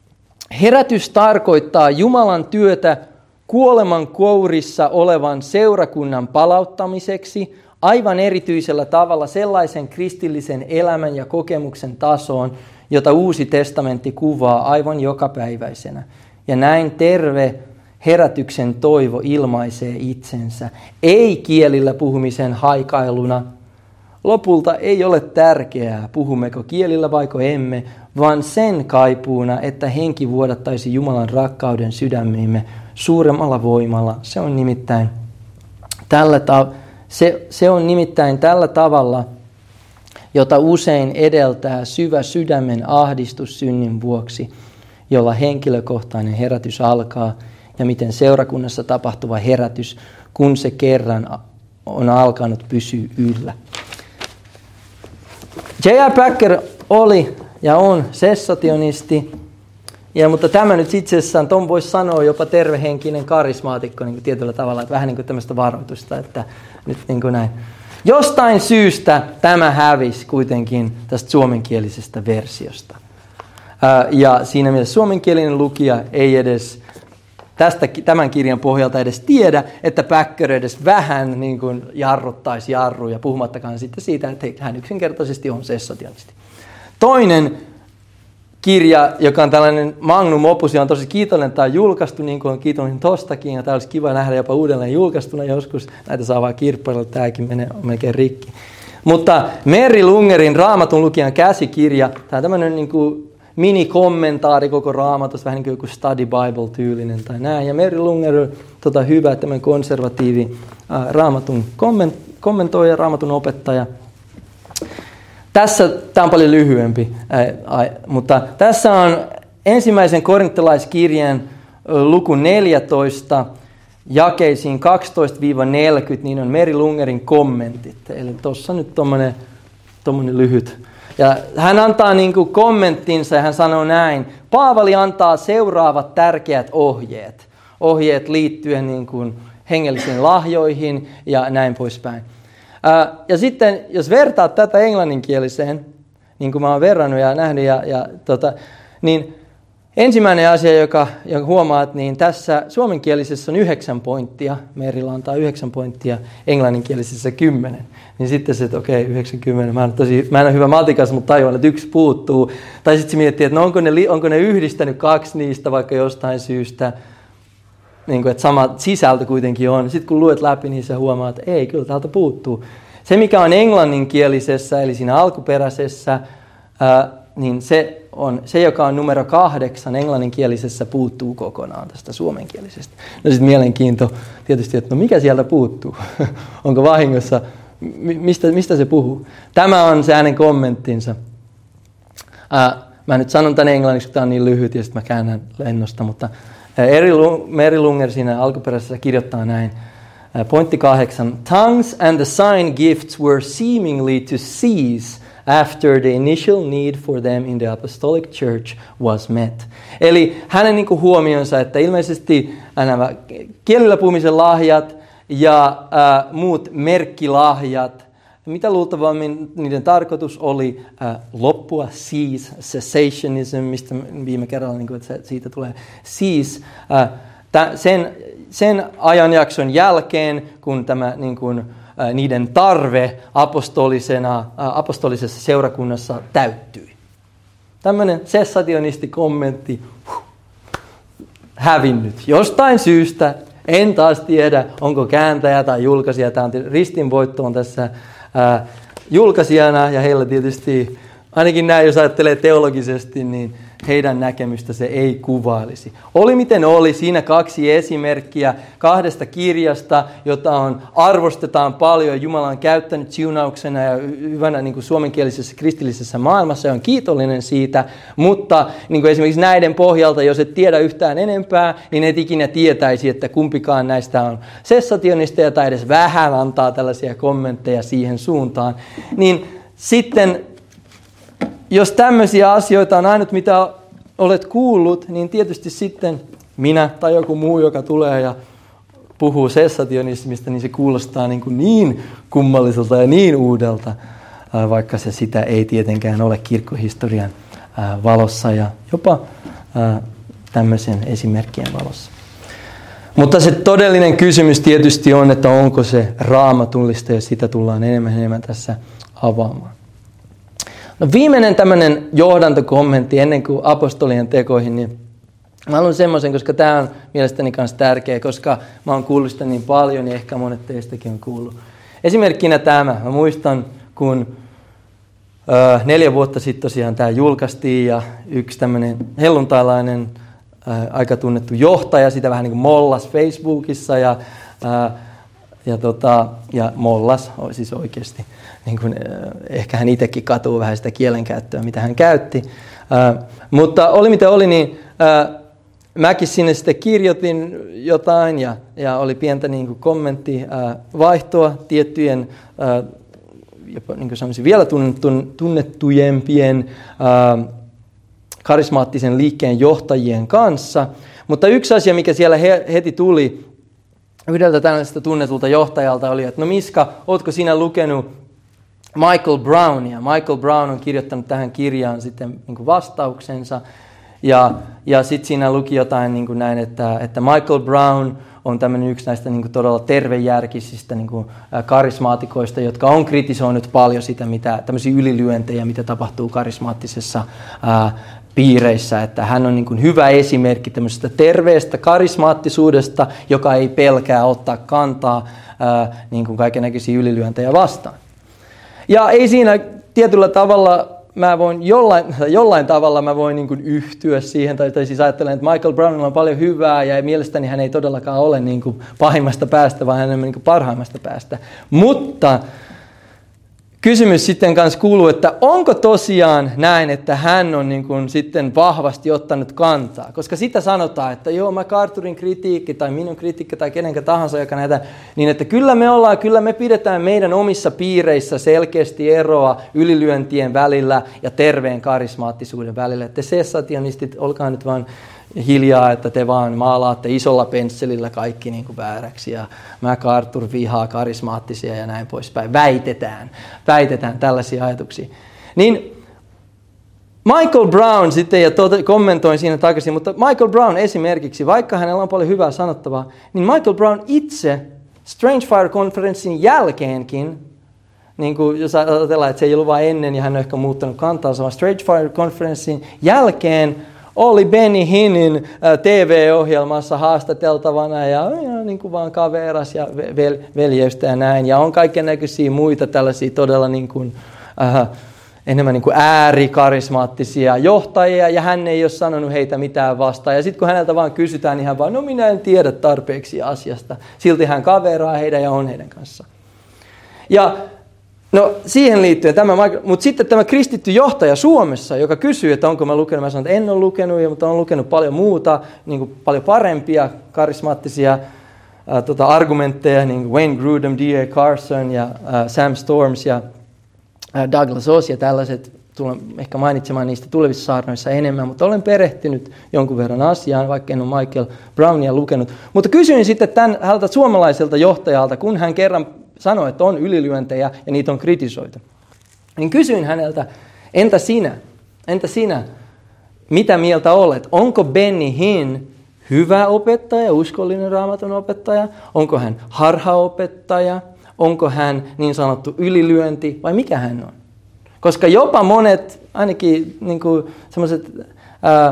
herätys tarkoittaa Jumalan työtä kuoleman kourissa olevan seurakunnan palauttamiseksi, aivan erityisellä tavalla sellaisen kristillisen elämän ja kokemuksen tasoon, jota Uusi testamentti kuvaa aivan jokapäiväisenä. Ja näin terve herätyksen toivo ilmaisee itsensä, ei kielillä puhumisen haikailuna. Lopulta ei ole tärkeää, puhummeko kielillä vaiko emme, vaan sen kaipuuna, että henki vuodattaisi Jumalan rakkauden sydämiimme suuremmalla voimalla. Se on nimittäin tällä, ta- se, se on nimittäin tällä tavalla, jota usein edeltää syvä sydämen ahdistus synnin vuoksi, jolla henkilökohtainen herätys alkaa, ja miten seurakunnassa tapahtuva herätys, kun se kerran on alkanut, pysyy yllä. J R Packer oli ja on sessationisti, ja, mutta tämä nyt itse asiassa, Tom voisi sanoa jopa tervehenkinen karismaatikko niin kuin tietyllä tavalla, että vähän niin kuin tämmöistä varoitusta, että nyt niin kuin näin. Jostain syystä tämä hävisi kuitenkin tästä suomenkielisestä versiosta. Ja siinä mielessä suomenkielinen lukija ei edes tästä, tämän kirjan pohjalta edes tiedä, että Packer edes vähän niin kuin jarruttaisi jarruja, puhumattakaan sitten siitä, että hän yksinkertaisesti on sessationisti. Toinen kirja, joka on tällainen magnum opus, ja on tosi kiitollinen, tämä on julkaistu, niin kuin on kiitollinen tostakin, ja tämä olisi kiva nähdä jopa uudelleen julkaistuna joskus. Näitä saa vaan kirppailla, tämäkin menee melkein rikki. Mutta Mary Lungerin Raamatun lukijan käsikirja, tämä on tämmöinen niin kuin minikommentaari koko Raamatusta, vähän niin kuin joku study Bible-tyylinen tai näin. Ja Mary Lunger, tota, hyvä, tämmöinen konservatiivi ää, Raamatun komment, kommentoija, Raamatun opettaja. Tässä, tämä on paljon lyhyempi, ää, ää, mutta tässä on ensimmäisen korintolaiskirjan luku neljätoista, jakeisiin kaksitoista neljäkymmentä, niin on Mary Lungerin kommentit. Eli tuossa nyt tommonen, tommonen lyhyt. Ja hän antaa niin kuin kommenttinsa ja hän sanoo näin. Paavali antaa seuraavat tärkeät ohjeet. Ohjeet liittyen niin kuin hengellisiin lahjoihin ja näin poispäin. Ää, ja sitten jos vertaat tätä englanninkieliseen, niin kuin mä oon verrannut ja nähnyt, ja, ja, tota, niin ensimmäinen asia, joka, joka huomaat, niin tässä suomenkielisessä on yhdeksän pointtia. Merillä antaa yhdeksän pointtia, englanninkielisessä kymmenen. Niin sitten se, että okei, okay, yhdeksänkymmentä, mä en, tosi, mä en ole hyvä matikas, mutta tajuan, että yksi puuttuu. Tai sitten se miettii, että no onko, ne, onko ne yhdistänyt kaksi niistä vaikka jostain syystä, niin kuin, että sama sisältö kuitenkin on. Sitten kun luet läpi, niin sä huomaat, että ei, kyllä täältä puuttuu. Se, mikä on englanninkielisessä, eli siinä alkuperäisessä, ää, niin se, on, se, joka on numero kahdeksan englanninkielisessä, puuttuu kokonaan tästä suomenkielisestä. No sitten mielenkiinto tietysti, että no mikä sieltä puuttuu? Onko vahingossa? Mistä, mistä se puhuu? Tämä on se hänen kommenttinsa. Ää, mä nyt sanon tämän englanniksi, kun tämä on niin lyhyt, ja sitten mä käännän lennosta, mutta Mary Lunger siinä alkuperäisessä kirjoittaa näin. Pointti kahdeksan. Tongues and the sign gifts were seemingly to cease after the initial need for them in the apostolic church was met. Eli hänen niin kuin huomionsa, että ilmeisesti nämä kielillä puhumisen lahjat ja ää, muut merkkilahjat, mitä luultavammin niiden tarkoitus oli ää, loppua, cease, cessationism, mistä viime kerralla niin kuin, että siitä tulee cease, ää, tä, sen, sen ajanjakson jälkeen, kun tämä niin kuin, ää, niiden tarve apostolisena, ää, apostolisessa seurakunnassa täyttyi. Tämmöinen sessationisti-kommentti, huh, hävinnyt jostain syystä. En taas tiedä, onko kääntäjä tai julkaisija. Tämä on ristinvoitto on tässä ää, julkaisijana, ja heillä tietysti, ainakin näin, jos ajattelee teologisesti, niin heidän näkemystä se ei kuvailisi. Oli miten oli, siinä kaksi esimerkkiä kahdesta kirjasta, jota on, arvostetaan paljon. Jumala on käyttänyt siunauksena ja hyvänä niin kuin suomenkielisessä kristillisessä maailmassa, ja on kiitollinen siitä. Mutta niin kuin esimerkiksi näiden pohjalta, jos et tiedä yhtään enempää, niin et ikinä tietäisi, että kumpikaan näistä on sessationisteja tai edes vähän antaa tällaisia kommentteja siihen suuntaan. Niin sitten jos tämmöisiä asioita on ainut, mitä olet kuullut, niin tietysti sitten minä tai joku muu, joka tulee ja puhuu sessationismista, niin se kuulostaa niin, kuin niin kummalliselta ja niin uudelta, vaikka se sitä ei tietenkään ole kirkkohistorian valossa ja jopa tämmöisen esimerkkien valossa. Mutta se todellinen kysymys tietysti on, että onko se raamatullista, ja sitä tullaan enemmän enemmän tässä avaamaan. No viimeinen tämmöinen johdantokommentti ennen kuin apostolien tekoihin, niin mä haluan semmoisen, koska tämä on mielestäni myös tärkeä, koska mä oon kuullut sitä niin paljon, niin ehkä monet teistäkin on kuullut. Esimerkkinä tämä. Mä muistan, kun ö, neljä vuotta sitten tosiaan tämä julkaistiin, ja yksi tämmöinen helluntailainen ö, aika tunnettu johtaja, sitä vähän niin kuin mollas Facebookissa, ja, ö, ja, tota, ja mollas siis oikeasti. Niin kuin, ehkä hän itsekin katuu vähän sitä kielenkäyttöä, mitä hän käytti. Ö, mutta oli mitä oli, niin ö, mäkin sinne sitten kirjoitin jotain, ja, ja oli pientä niin kuin kommenttivaihtoa tiettyjen ää, jopa niin kuin sanoisin, vielä tunnettujen ää, karismaattisen liikkeen johtajien kanssa. Mutta yksi asia, mikä siellä he, heti tuli yhdeltä tällaisesta tunnetulta johtajalta, oli, että no Miska, ootko sinä lukenut Michael Brownia? Michael Brown on kirjoittanut tähän kirjaan sitten niin kuin vastauksensa. Ja, ja sitten siinä luki jotain niin kuin näin, että, että Michael Brown on tämmöinen yksi näistä niin kuin todella tervejärkisistä niin kuin karismaatikoista, jotka on kritisoinut paljon sitä, mitä, tämmöisiä ylilyöntejä, mitä tapahtuu karismaattisessa ää, piireissä. Että hän on niin kuin hyvä esimerkki tämmöisestä terveestä karismaattisuudesta, joka ei pelkää ottaa kantaa ää, niin kuin kaikennäköisiä ylilyöntejä vastaan. Ja ei siinä tietyllä tavalla... Mä voin jollain, jollain tavalla mä voin niin kuin yhtyä siihen, tai, tai siis ajattelen, että Michael Brownilla on paljon hyvää, ja mielestäni hän ei todellakaan ole niin kuin pahimmasta päästä, vaan hän on niin kuin parhaimmasta päästä. Mutta kysymys sitten kanssa kuuluu, että onko tosiaan näin, että hän on niin kuin sitten vahvasti ottanut kantaa? Koska sitä sanotaan, että joo, MacArthurin kritiikki tai minun kritiikki tai kenenkä tahansa, joka näitä, niin että kyllä me ollaan, kyllä me pidetään meidän omissa piireissä selkeästi eroa ylilyöntien välillä ja terveen karismaattisuuden välillä. Että se sationistit, olkaa nyt vaan hiljaa, että te vaan maalaatte isolla pensselillä kaikki niin kuin vääräksi, ja MacArthur vihaa karismaattisia ja näin poispäin. Väitetään, väitetään tällaisia ajatuksia. Niin Michael Brown sitten, ja tuota, kommentoin siinä takaisin, mutta Michael Brown esimerkiksi, vaikka hänellä on paljon hyvää sanottavaa, niin Michael Brown itse Strange Fire-konferenssin jälkeenkin, niin kuin jos ajatellaan, että se ei ollut vain ennen ja hän on ehkä muuttanut kantaansa, vaan Strange Fire-konferenssin jälkeen oli Benny Hinnin T V-ohjelmassa haastateltavana, ja, ja niin kuin vaan kaveras ja vel, veljeystä ja näin. Ja on kaikennäköisiä muita tällaisia todella niin kuin, äh, enemmän niin kuin äärikarismaattisia johtajia, ja hän ei ole sanonut heitä mitään vastaan. Ja sitten kun häneltä vaan kysytään, niin hän vaan, no minä en tiedä tarpeeksi asiasta. Silti hän kaveraa heidän ja on heidän kanssa. Ja no siihen liittyen tämä, mutta sitten tämä kristitty johtaja Suomessa, joka kysyy, että onko mä lukenut, mä sanon, että en ole lukenut, mutta olen lukenut paljon muuta, niin kuin paljon parempia karismaattisia ää, tota, argumentteja, niin kuin Wayne Grudem, D A Carson ja ää, Sam Storms ja ää, Douglas Oz ja tällaiset, tulen ehkä mainitsemaan niistä tulevissa saarnoissa enemmän, mutta olen perehtynyt jonkun verran asiaan, vaikka en ole Michael Brownia lukenut. Mutta kysyin sitten tämän häneltä suomalaiselta johtajalta, kun hän kerran sanoi, että on ylilyöntejä ja niitä on kritisoitu. Niin kysyin häneltä, entä sinä? Entä sinä? Mitä mieltä olet? Onko Benny Hinn hyvä opettaja, uskollinen raamatun opettaja? Onko hän harhaopettaja? Onko hän niin sanottu ylilyönti vai mikä hän on? Koska jopa monet, ainakin niin kuin sellaiset, ää,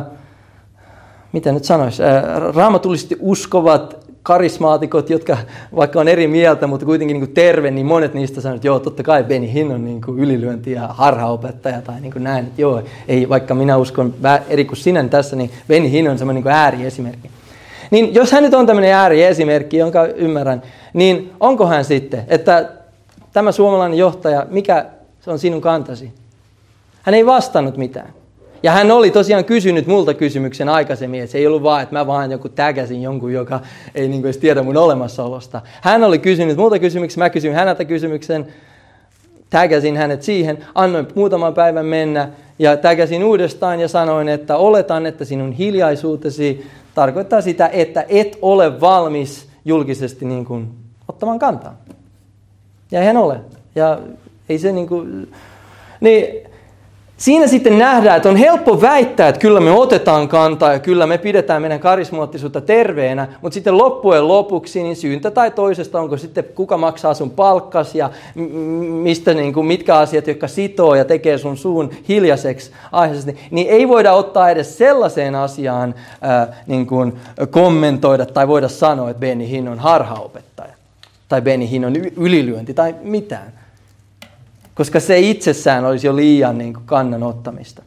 mitä nyt sanoisi, ää, raamatullisesti uskovat karismaatikot, jotka vaikka on eri mieltä, mutta kuitenkin niin kuin terve, niin monet niistä sanoo, että joo, totta kai Benny Hinn on niin kuin ylilyönti ja harhaopettaja tai niin kuin näin, että joo, ei, vaikka minä uskon eri kuin sinä niin tässä, niin Benny Hinn on semmoinen niin kuin ääriesimerkki. Niin jos hän nyt on tämmöinen ääriesimerkki, jonka ymmärrän, niin onko hän sitten, että tämä suomalainen johtaja, mikä se on sinun kantasi? Hän ei vastannut mitään. Ja hän oli tosiaan kysynyt multa kysymyksen aikaisemmin, että se ei ollut vaan, että mä vaan joku tägäsin jonkun, joka ei niin kuin edes tiedä mun olemassaolosta. Hän oli kysynyt multa kysymyksen, mä kysyin häneltä kysymyksen, tägäsin hänet siihen, annoin muutaman päivän mennä ja tägäsin uudestaan ja sanoin, että oletan, että sinun hiljaisuutesi tarkoittaa sitä, että et ole valmis julkisesti niin kuin ottamaan kantaa. Ja eihän ole. Ja ei se niin kuin... Niin, siinä sitten nähdään, että on helppo väittää, että kyllä me otetaan kantaa ja kyllä me pidetään meidän karismaattisuutta terveenä, mutta sitten loppujen lopuksi niin syyntä tai toisesta, onko sitten kuka maksaa sun palkkas ja mistä, niin kuin, mitkä asiat, jotka sitoo ja tekee sun suun hiljaiseksi aiheisesti, niin ei voida ottaa edes sellaiseen asiaan ää, niin kuin kommentoida tai voida sanoa, että Benny Hinn on harhaopettaja tai Benny Hinn on ylilyönti tai mitään. Koska se itsessään olisi jo liian niin kuin kannan ottamista.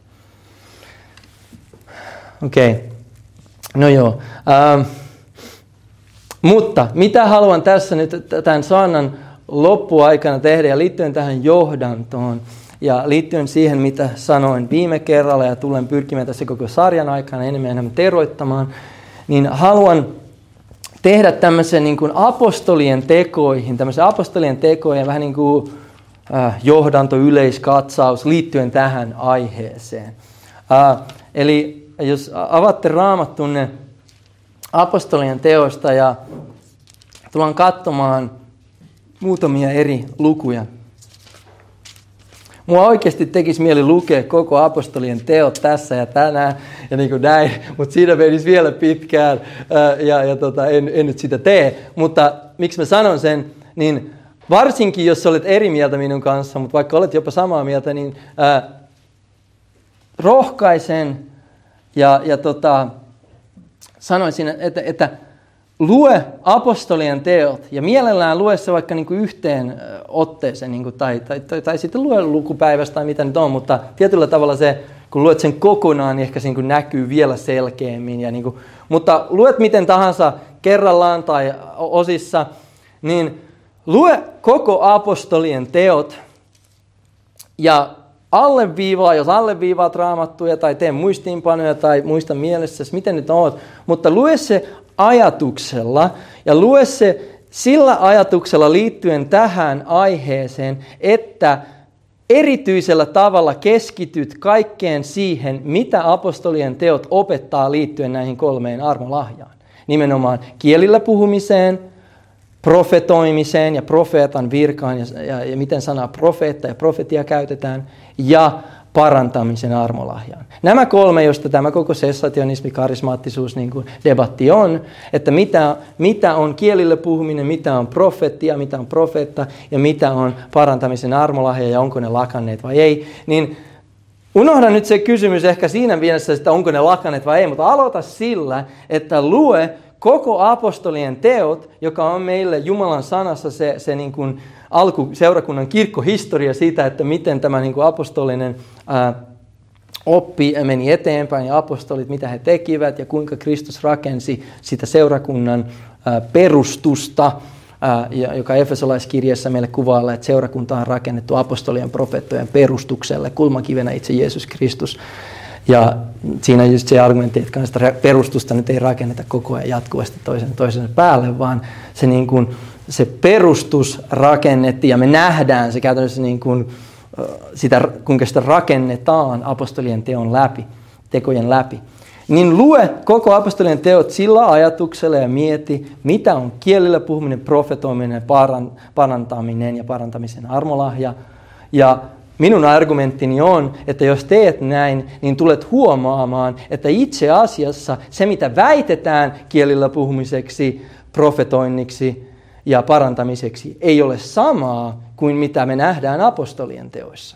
Okei. Okay. No joo. Ähm. Mutta mitä haluan tässä nyt tämän saarnan loppuaikana tehdä ja liittyen tähän johdantoon ja liittyen siihen, mitä sanoin viime kerralla ja tulen pyrkimään tässä koko sarjan aikana enemmän ja enemmän teroittamaan, niin haluan tehdä tämmöisen niin kuin apostolien tekoihin, tämmöisen apostolien tekoihin vähän niin kuin johdanto, yleiskatsaus liittyen tähän aiheeseen. Uh, eli jos avaatte Raamattunne apostolien teosta ja tullaan katsomaan muutamia eri lukuja. Mua oikeasti tekisi mieli lukea koko apostolien teot tässä ja tänään ja niin kuin näin, mutta siinä menisi vielä pitkään uh, ja, ja tota, en, en nyt sitä tee. Mutta miksi mä sanon sen, niin varsinkin, jos olet eri mieltä minun kanssa, mutta vaikka olet jopa samaa mieltä, niin ää, rohkaisen ja, ja tota, sanoisin, että, että lue apostolien teot ja mielellään lue se vaikka niin kuin yhteen otteeseen niin kuin, tai, tai, tai, tai sitten lue lukupäivästä tai mitä nyt on, mutta tietyllä tavalla se, kun luet sen kokonaan, niin ehkä se niin kuin näkyy vielä selkeämmin. Ja niin kuin, mutta luet miten tahansa kerrallaan tai osissa, niin lue koko apostolien teot ja alleviivaa, jos alleviivaat Raamattuja tai tee muistiinpanoja tai muista mielessäsi, miten nyt oot, mutta lue se ajatuksella ja lue se sillä ajatuksella liittyen tähän aiheeseen, että erityisellä tavalla keskityt kaikkeen siihen, mitä apostolien teot opettaa liittyen näihin kolmeen armolahjaan. Nimenomaan kielillä puhumiseen, profetoimiseen ja profeetan virkaan ja, ja, ja miten sanaa profeetta ja profetia käytetään ja parantamisen armolahjaan. Nämä kolme, joista tämä koko sessationismi, karismaattisuus niin kuin debatti on, että mitä, mitä on kielillä puhuminen, mitä on profeettia, mitä on profeetta ja mitä on parantamisen armolahja ja onko ne lakanneet vai ei, niin unohda nyt se kysymys ehkä siinä mielessä, että onko ne lakanneet vai ei, mutta aloita sillä, että lue koko apostolien teot, joka on meille Jumalan sanassa se, se niin kuin alku seurakunnan kirkkohistoria siitä, että miten tämä niin kuin apostolinen ää, oppi meni eteenpäin ja apostolit, mitä he tekivät ja kuinka Kristus rakensi sitä seurakunnan ää, perustusta, ää, joka Efesolaiskirjassa meille kuvaa, että seurakunta on rakennettu apostolien profeettojen perustukselle, kulmakivenä itse Jeesus Kristus. Ja siinä on just se argumentti, että sitä perustusta nyt ei rakenneta koko ajan jatkuvasti toisen toisen päälle, vaan se, niin kuin, se perustus rakennettiin ja me nähdään se käytännössä, niin kuin, sitä, kuinka sitä rakennetaan apostolien teon läpi, tekojen läpi. Niin lue koko apostolien teot sillä ajatuksella ja mieti, mitä on kielillä puhuminen, profetoiminen, parantaminen ja parantamisen armolahja. Ja minun argumenttini on, että jos teet näin, niin tulet huomaamaan, että itse asiassa se, mitä väitetään kielillä puhumiseksi, profetoinniksi ja parantamiseksi, ei ole samaa kuin mitä me nähdään apostolien teoissa.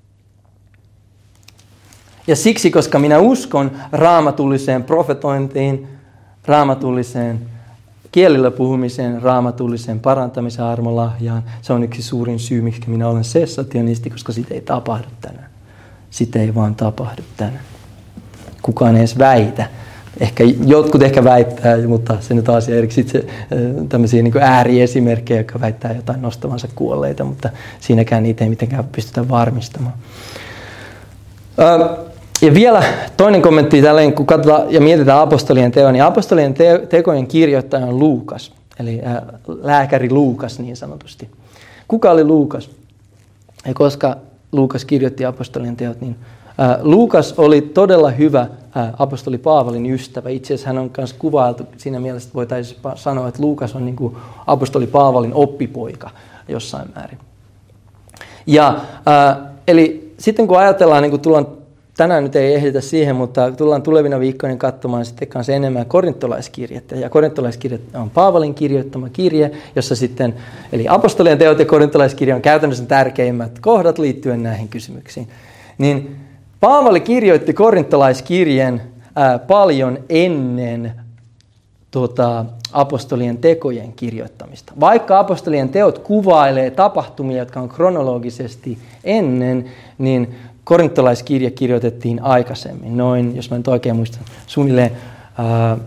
Ja siksi, koska minä uskon raamatulliseen profetointiin, raamatulliseen kielillä puhumiseen, raamatulliseen parantamisen armolahjaan, se on yksi suurin syy, miksi minä olen sessationisti, koska sitä ei tapahdu tänään. Sitä ei vaan tapahdu tänään. Kukaan ei edes väitä. Ehkä, jotkut ehkä väittää, mutta se nyt asia erikseen se, tämmöisiä niin kuin ääriesimerkkejä, jotka väittää jotain nostavansa kuolleita, mutta siinäkään niitä ei mitenkään pystytä varmistamaan. Ja vielä toinen kommentti tälleen, kun katsotaan ja mietitään apostolien teon, niin apostolien te- tekojen kirjoittaja on Luukas, eli äh, lääkäri Luukas niin sanotusti. Kuka oli Luukas? Ja koska Luukas kirjoitti apostolien teot, niin äh, Luukas oli todella hyvä äh, apostoli Paavalin ystävä. Itse asiassa hän on myös kuvailtu siinä mielessä, että voitaisiin sanoa, että Luukas on niin kuin apostoli Paavalin oppipoika jossain määrin. Ja, äh, eli sitten kun ajatellaan, niin kun tullaan, tänään nyt ei ehditä siihen, mutta tullaan tulevina viikkoina katsomaan sitten kanssa enemmän korintolaiskirjettä. Ja korintolaiskirje on Paavalin kirjoittama kirje, jossa sitten, eli apostolien teot ja korintolaiskirja on käytännössä tärkeimmät kohdat liittyen näihin kysymyksiin. Niin Paavali kirjoitti korintolaiskirjeen ää, paljon ennen Tuota, apostolien tekojen kirjoittamista. Vaikka apostolien teot kuvailee tapahtumia, jotka on kronologisesti ennen, niin korintolaiskirja kirjoitettiin aikaisemmin. Noin, jos mä nyt oikein muistan, suunnilleen, ää,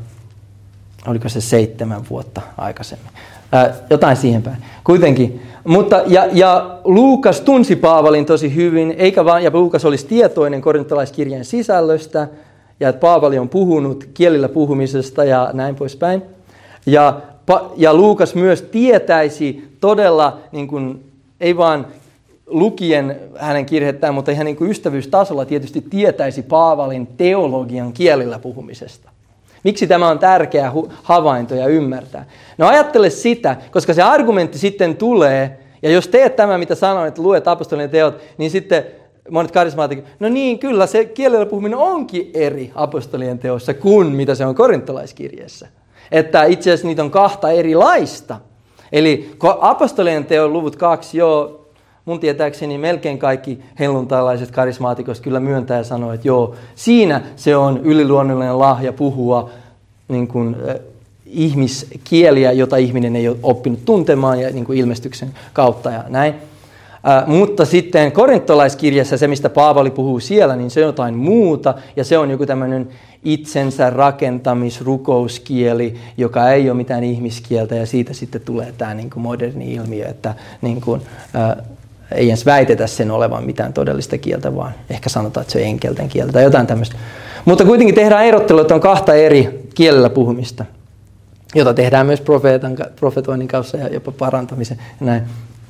oliko se seitsemän vuotta aikaisemmin. Ää, jotain siihen päin. Kuitenkin. Mutta, ja, ja Luukas tunsi Paavalin tosi hyvin, eikä vaan, ja Luukas olisi tietoinen korintolaiskirjan sisällöstä, ja että Paavali on puhunut kielillä puhumisesta ja näin poispäin. Ja, ja Luukas myös tietäisi todella, niin kuin, ei vaan lukien hänen kirjettään, mutta ihan niin kuin ystävyystasolla tietysti tietäisi Paavalin teologian kielillä puhumisesta. Miksi tämä on tärkeä havainto ja ymmärtää? No ajattele sitä, koska se argumentti sitten tulee, ja jos teet tämä, mitä sanoin, että luet apostolien teot, niin sitten monet karismaatikot, no niin, kyllä se kielellä puhuminen onkin eri apostolien teossa kuin mitä se on korintolaiskirjeessä. Että itse asiassa niitä on kahta erilaista. Eli apostolien teon luvut kaksi, joo, mun tietääkseni melkein kaikki helluntailaiset karismaatikot kyllä myöntää ja sanoo, että joo, siinä se on yliluonnollinen lahja puhua niin kuin, äh, ihmiskieliä, jota ihminen ei ole oppinut tuntemaan ja niin kuin ilmestyksen kautta ja näin. Äh, mutta sitten korintolaiskirjassa se, mistä Paavali puhuu siellä, niin se on jotain muuta, ja se on joku tämmöinen itsensä rakentamisrukouskieli, joka ei ole mitään ihmiskieltä, ja siitä sitten tulee tämä niin kuin moderni ilmiö, että niin kuin, äh, ei edes väitetä sen olevan mitään todellista kieltä, vaan ehkä sanotaan, että se on enkelten kieltä tai jotain tämmöistä. Mutta kuitenkin tehdään erottelu, että on kahta eri kielellä puhumista, jota tehdään myös profeetan, profetoinnin kanssa ja jopa parantamisen ja näin.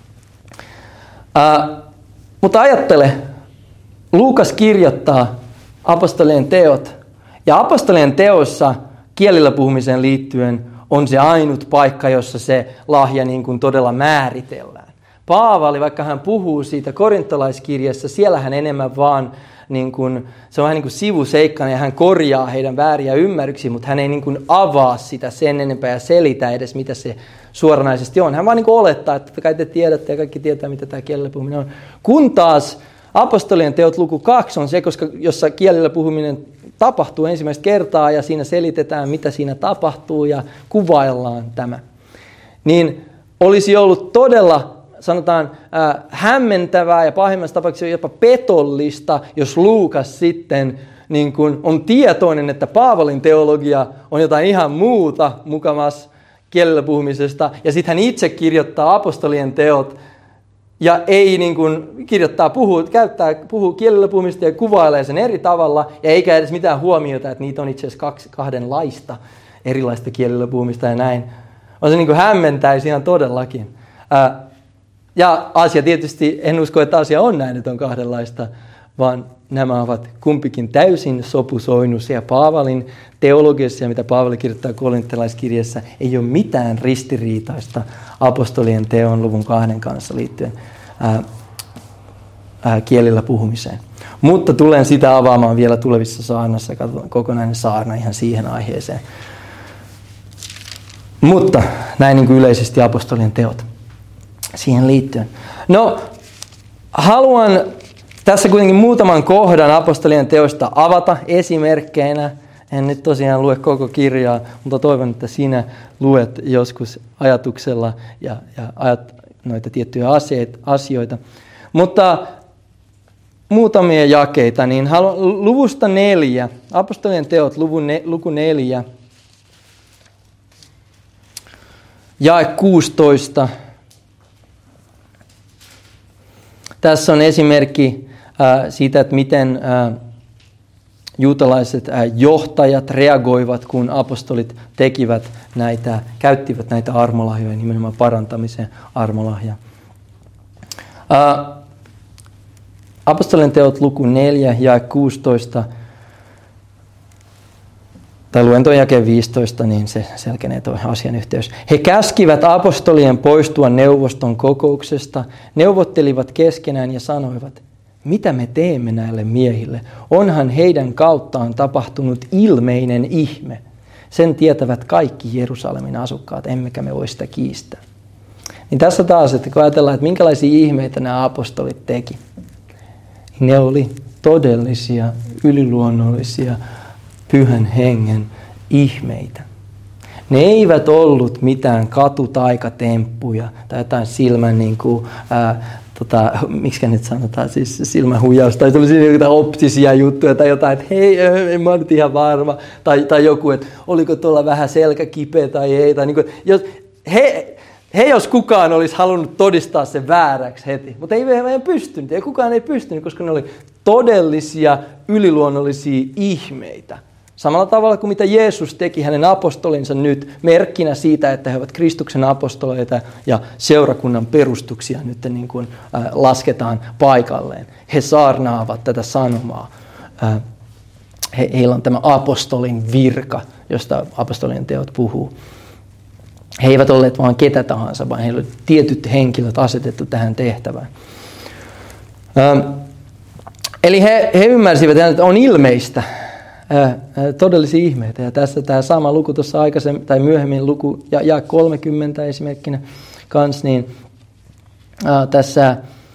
Uh, mutta ajattele, Luukas kirjoittaa apostolien teot, ja apostolien teossa kielillä puhumiseen liittyen on se ainut paikka, jossa se lahja niin kuin todella määritellään. Paavali, vaikka hän puhuu siitä korintolaiskirjassa, siellä hän enemmän vaan, niin kuin, se on vähän niin kuin sivuseikkana, ja hän korjaa heidän vääriä ymmärryksiä, mutta hän ei niin kuin avaa sitä sen enempää ja selitä edes, mitä se suoranaisesti on. Hän vaan niin kuin olettaa, että kai te tiedätte ja kaikki tietää, mitä tämä kielellä puhuminen on. Kun taas apostolien teot luku kaksi on se, koska jossa kielellä puhuminen tapahtuu ensimmäistä kertaa ja siinä selitetään, mitä siinä tapahtuu ja kuvaillaan tämä. Niin olisi ollut todella, sanotaan, äh, hämmentävää ja pahimmassa tapauksessa jopa petollista, jos Luukas sitten niin kuin on tietoinen, että Paavalin teologia on jotain ihan muuta mukamas kielellä puhumisesta, ja sitten hän itse kirjoittaa apostolien teot, ja ei niin kuin kirjoittaa, puhuu, käyttää, puhuu kielellä puhumista ja kuvailee sen eri tavalla, ja eikä edes mitään huomiota, että niitä on itse asiassa kaksi, kahdenlaista erilaista kielellä puhumista ja näin. On se niin kuin hämmentäisi ihan todellakin. Ää, ja asia tietysti, en usko, että asia on näin, että on kahdenlaista, vaan nämä ovat kumpikin täysin sopusoinnuisia. Paavalin teologiassa ja mitä Paavali kirjoittaa korintolaiskirjassa, ei ole mitään ristiriitaista apostolien teon luvun kahden kanssa liittyen ää, ää, kielillä puhumiseen. Mutta tulen sitä avaamaan vielä tulevissa saarnassa, kokonainen saarna ihan siihen aiheeseen. Mutta näin niin kuin yleisesti apostolien teot siihen liittyen. No, haluan tässä kuitenkin muutaman kohdan apostolien teosta avata esimerkkeinä. En nyt tosiaan lue koko kirjaa, mutta toivon, että sinä luet joskus ajatuksella ja, ja ajat noita tiettyjä asioita. Mutta muutamia jakeita, niin haluan, luvusta neljä, apostolien teot, luvu ne, luku neljä, jae kuusitoista. Tässä on esimerkki äh, siitä, että miten äh, juutalaiset äh, johtajat reagoivat, kun apostolit tekivät näitä, käyttivät näitä armolahjoja, nimenomaan parantamisen armolahja. Äh, apostolien teot luku neljä, jae kuusitoista, tai luen tuon jakeen viisitoista, niin se selkenee tuo asian yhteys. He käskivät apostolien poistua neuvoston kokouksesta, neuvottelivat keskenään ja sanoivat, mitä me teemme näille miehille? Onhan heidän kauttaan tapahtunut ilmeinen ihme. Sen tietävät kaikki Jerusalemin asukkaat, emmekä me voi sitä kiistää. Niin tässä taas, että kun ajatellaan, että minkälaisia ihmeitä nämä apostolit teki, niin ne oli todellisia, yliluonnollisia, pyhän hengen ihmeitä. Ne eivät ollut mitään katutaikatemppuja tai jotain silmän, niin kuin, ää, tota, miksi nyt sanotaan, siis silmähuijausta, tai tuli jotain optisia juttuja tai jotain, että hei, en mä nyt ihan varma, tai, tai joku, että oliko tuolla vähän selkä kipeä tai ei, tai niin kuin, jos, he, he jos kukaan olisi halunnut todistaa sen vääräksi heti, mutta ei he pystynyt, ei kukaan ei pystynyt, koska ne oli todellisia, yliluonnollisia ihmeitä. Samalla tavalla kuin mitä Jeesus teki hänen apostolinsa nyt merkkinä siitä, että he ovat Kristuksen apostoleita ja seurakunnan perustuksia nyt niin kuin, äh, lasketaan paikalleen. He saarnaavat tätä sanomaa. Äh, he, heillä on tämä apostolin virka, josta apostolien teot puhuu. He eivät olleet vain ketä tahansa, vaan heillä oli tietyt henkilöt asetettu tähän tehtävään. Ähm, eli he, he ymmärsivät, että on ilmeistä. Ää, todellisia ihmeitä. Ja tässä tämä sama luku tuossa aikaisemmin, tai myöhemmin luku, ja, ja kolmekymmentä esimerkkinä kans, niin ää, tässä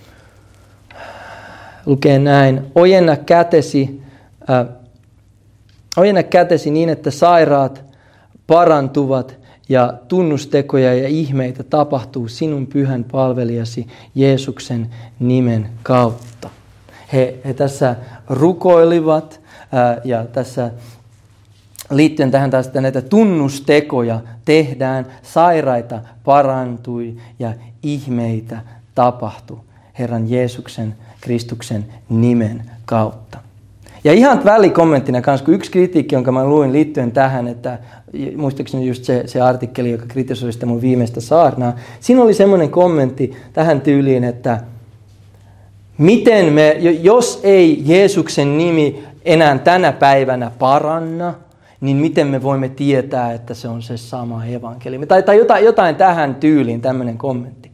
lukee näin, ojenna kätesi, ää, ojenna kätesi niin, että sairaat parantuvat, ja tunnustekoja ja ihmeitä tapahtuu sinun pyhän palvelijasi Jeesuksen nimen kautta. He, he tässä rukoilivat, ja tässä liittyen tähän taas, että näitä tunnustekoja tehdään, sairaita parantui ja ihmeitä tapahtui Herran Jeesuksen, Kristuksen nimen kautta. Ja ihan välikommenttina kanssa, kun yksi kritiikki, jonka mä luin liittyen tähän, että muistaakseni just se, se artikkeli, joka kritisoi sitä mun viimeistä saarnaa, siinä oli semmoinen kommentti tähän tyyliin, että miten me, jos ei Jeesuksen nimi enää tänä päivänä paranna, niin miten me voimme tietää, että se on se sama evankeliumi? Tai, tai jotain, jotain tähän tyyliin, tämmöinen kommentti.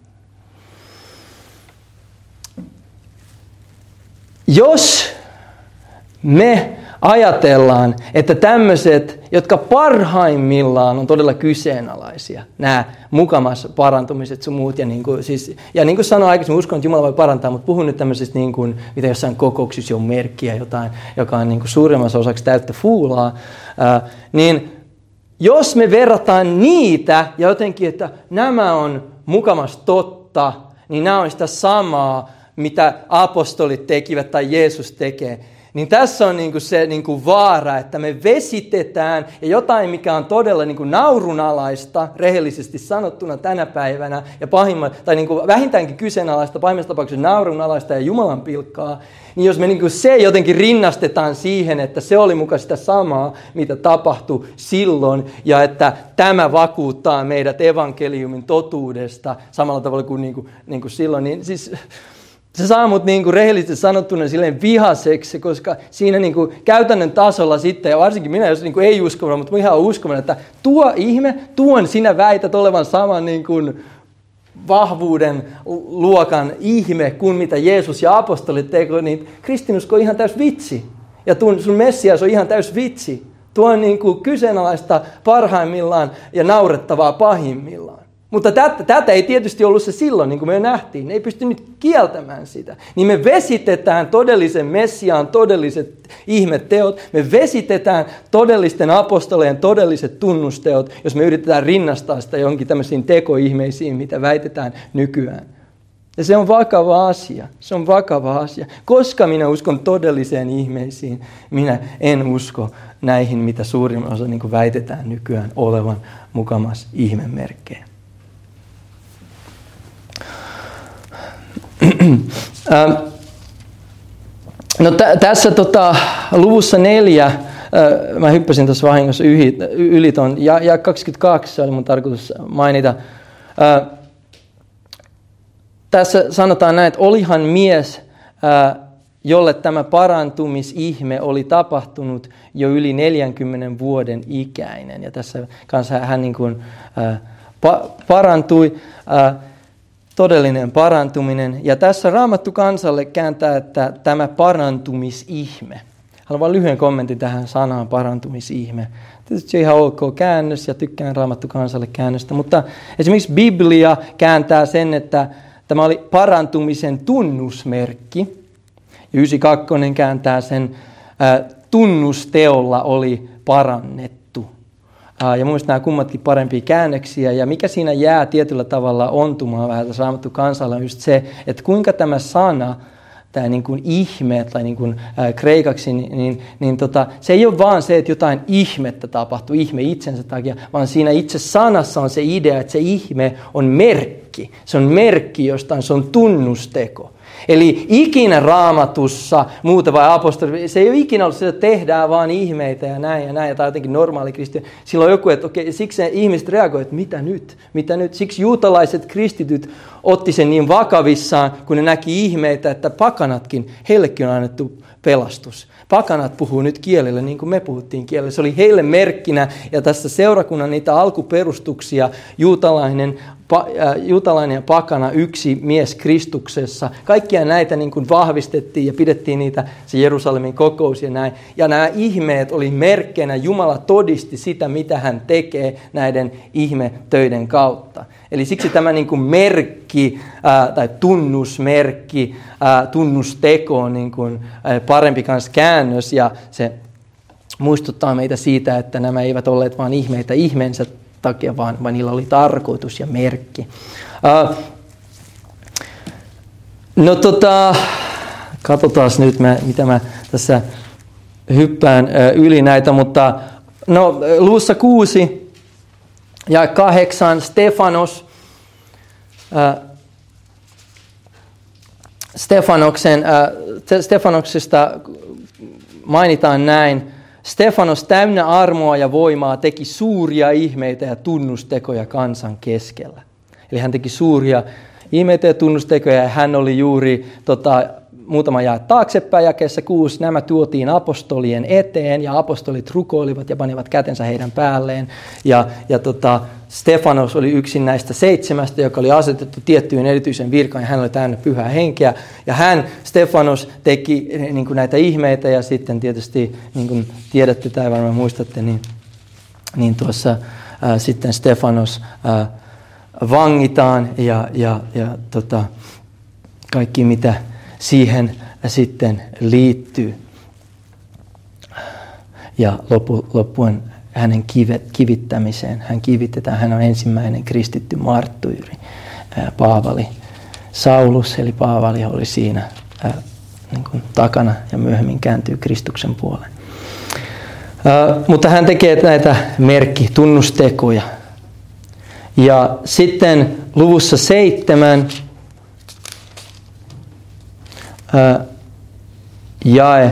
Jos me ajatellaan, että tämmöiset, jotka parhaimmillaan on todella kyseenalaisia, nämä mukamas parantumiset sun muut, ja niin kuin, siis, ja niin kuin sanoin aikaisemmin, uskon, että Jumala voi parantaa, mutta puhun nyt tämmöisistä, niin kuin, mitä jossain kokouksissa on merkkiä, jotain, joka on niin kuin suurimmassa osaksi täyttä fuulaa, ää, niin jos me verrataan niitä ja jotenkin, että nämä on mukamas totta, niin nämä on sitä samaa, mitä apostolit tekivät tai Jeesus tekee. Niin tässä on niinku se niinku vaara, että me vesitetään ja jotain, mikä on todella niinku naurunalaista, rehellisesti sanottuna tänä päivänä, ja pahimman, tai niinku vähintäänkin kyseenalaista, pahimmassa tapauksessa naurunalaista ja Jumalan pilkkaa, niin jos me niinku se jotenkin rinnastetaan siihen, että se oli muka sitä samaa, mitä tapahtui silloin, ja että tämä vakuuttaa meidät evankeliumin totuudesta samalla tavalla kuin niinku, niinku silloin, niin siis se saa mut niinku rehellisesti sanottuna silleen vihaseksi, koska siinä niinku käytännön tasolla sitten, ja varsinkin minä, jos niinku ei uskova, mutta ihan uskovan, että tuo ihme, tuon sinä väität olevan saman niinku vahvuuden luokan ihme kuin mitä Jeesus ja apostolit tekivät, niin kristinusko on ihan täys vitsi. Ja tuon, sun Messias on ihan täys vitsi. Tuo on niinku kyseenalaista parhaimmillaan ja naurettavaa pahimmillaan. Mutta tätä, tätä ei tietysti ollut se silloin, niin kuin me jo nähtiin. Ne ei pystynyt kieltämään sitä. Niin me vesitetään todellisen Messiaan todelliset ihmeteot. Me vesitetään todellisten apostoleen todelliset tunnusteot, jos me yritetään rinnastaa sitä johonkin tämmöisiin tekoihmeisiin, mitä väitetään nykyään. Ja se on vakava asia. Se on vakava asia. Koska minä uskon todelliseen ihmeisiin, minä en usko näihin, mitä suurin osa niin kuin väitetään nykyään olevan mukamas ihmemerkkejä. No t- tässä tota, luvussa neljä, äh, mä hyppäsin tuossa vahingossa yli, yli ton, ja, ja kaksikymmentäkaksi, se oli mun tarkoitus mainita. Äh, tässä sanotaan näin, että olihan mies, äh, jolle tämä parantumisihme oli tapahtunut jo yli neljänkymmenen vuoden ikäinen. Ja tässä kanssa hän niin kuin, äh, pa- parantui. Äh, todellinen parantuminen. Ja tässä Raamattu kansalle kääntää, että tämä parantumisihme. Haluan vain lyhyen kommentin tähän sanaan parantumisihme. Tietysti se on ihan ok käännös ja tykkään Raamattu kansalle käännöstä, mutta esimerkiksi Biblia kääntää sen, että tämä oli parantumisen tunnusmerkki. Ja yhdeksänkymmentäkaksi kääntää sen ää, tunnusteolla oli parannettu. Ää, ja mun mielestä nämä kummatkin parempia käännöksiä. Ja mikä siinä jää tietyllä tavalla ontumaan vähän tässä Raamattu kansalle on just se, että kuinka tämä sana, tämä niin kuin ihme tai niin kuin, ää, kreikaksi, niin, niin, niin tota, se ei ole vaan se, että jotain ihmettä tapahtuu, ihme itsensä takia, vaan siinä itse sanassa on se idea, että se ihme on merkki. Se on merkki jostain, se on tunnusteko. Eli ikinä Raamatussa muuta vai apostoli, se ei ole ikinä ollut sitä, että tehdään vaan ihmeitä ja näin ja näin, tai jotenkin normaali kristitty. Silloin on joku, että okei, siksi ne ihmiset reagoivat, että mitä nyt, mitä nyt. Siksi juutalaiset kristityt otti sen niin vakavissaan, kun ne näki ihmeitä, että pakanatkin, heillekin on annettu pelastus. Pakanat puhuu nyt kielellä niin kuin me puhuttiin kielellä. Se oli heille merkkinä ja tässä seurakunnan niitä alkuperustuksia, juutalainen, pa, äh, juutalainen ja pakana, yksi mies Kristuksessa. Kaikkia näitä niin kuin vahvistettiin ja pidettiin niitä se Jerusalemin kokous ja näin. Ja nämä ihmeet oli merkkeinä. Jumala todisti sitä, mitä hän tekee näiden ihmetöiden kautta. Eli siksi tämä niin kuin merkki ää, tai tunnusmerkki, ää, tunnusteko on niin kuin, ää, parempi kans käännös ja se muistuttaa meitä siitä, että nämä eivät olleet vain ihmeitä ihmeensä takia, vaan, vaan niillä oli tarkoitus ja merkki. Ää, no tota, katsotaan nyt, mä, mitä mä tässä hyppään ää, yli näitä, mutta no luvussa kuusi. Ja kahdeksan, Stefanos, äh, Stefanoksen, äh, Stefanoksesta mainitaan näin. Stefanos täynnä armoa ja voimaa teki suuria ihmeitä ja tunnustekoja kansan keskellä. Eli hän teki suuria ihmeitä ja tunnustekoja ja hän oli juuri tota, muutama jae taaksepäin jakeessa kuusi. Nämä tuotiin apostolien eteen ja apostolit rukoilivat ja panivat kätensä heidän päälleen. Ja, ja tota, Stefanos oli yksin näistä seitsemästä, joka oli asetettu tiettyyn erityisen virkaan ja hän oli täynnä pyhää henkeä. Ja hän, Stefanos, teki niin kuin näitä ihmeitä ja sitten tietysti, niin kuin tiedätte tai varmaan muistatte, niin, niin tuossa ää, sitten Stefanos ää, vangitaan ja, ja, ja tota, kaikki mitä siihen sitten liittyy. Ja loppu, loppuen hänen kivet, kivittämiseen. Hän kivitetään, hän on ensimmäinen kristitty marttyyri. Ää, Paavali, Saulus eli Paavali oli siinä ää, niin kuin takana ja myöhemmin kääntyy Kristuksen puoleen. Ää, mutta hän tekee näitä merkki, tunnustekoja. Ja sitten luvussa seitsemän ää, jae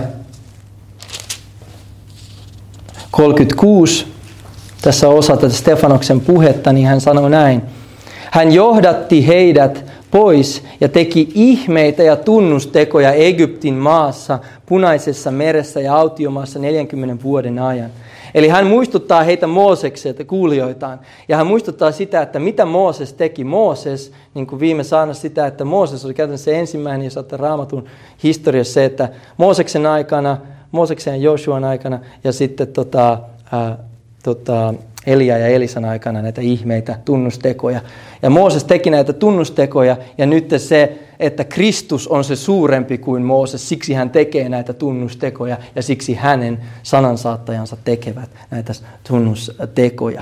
kolmekymmentäkuusi, tässä on osa tätä Stefanoksen puhetta, niin hän sanoi näin. Hän johdatti heidät pois ja teki ihmeitä ja tunnustekoja Egyptin maassa, Punaisessa meressä ja autiomaassa neljänkymmenen vuoden ajan. Eli hän muistuttaa heitä Moosekselta, kuulijoitaan, ja hän muistuttaa sitä, että mitä Mooses teki. Mooses, niin kuin viime saarnassa sitä, että Mooses oli käytännössä ensimmäinen, jos ottaa Raamatun historiassa se, että Mooseksen aikana, Mooseksen ja Joshuan aikana, ja sitten tota, ää, tota, Elia ja Elisan aikana näitä ihmeitä, tunnustekoja. Ja Mooses teki näitä tunnustekoja, ja nyt se, että Kristus on se suurempi kuin Mooses, siksi hän tekee näitä tunnustekoja, ja siksi hänen sanansaattajansa tekevät näitä tunnustekoja.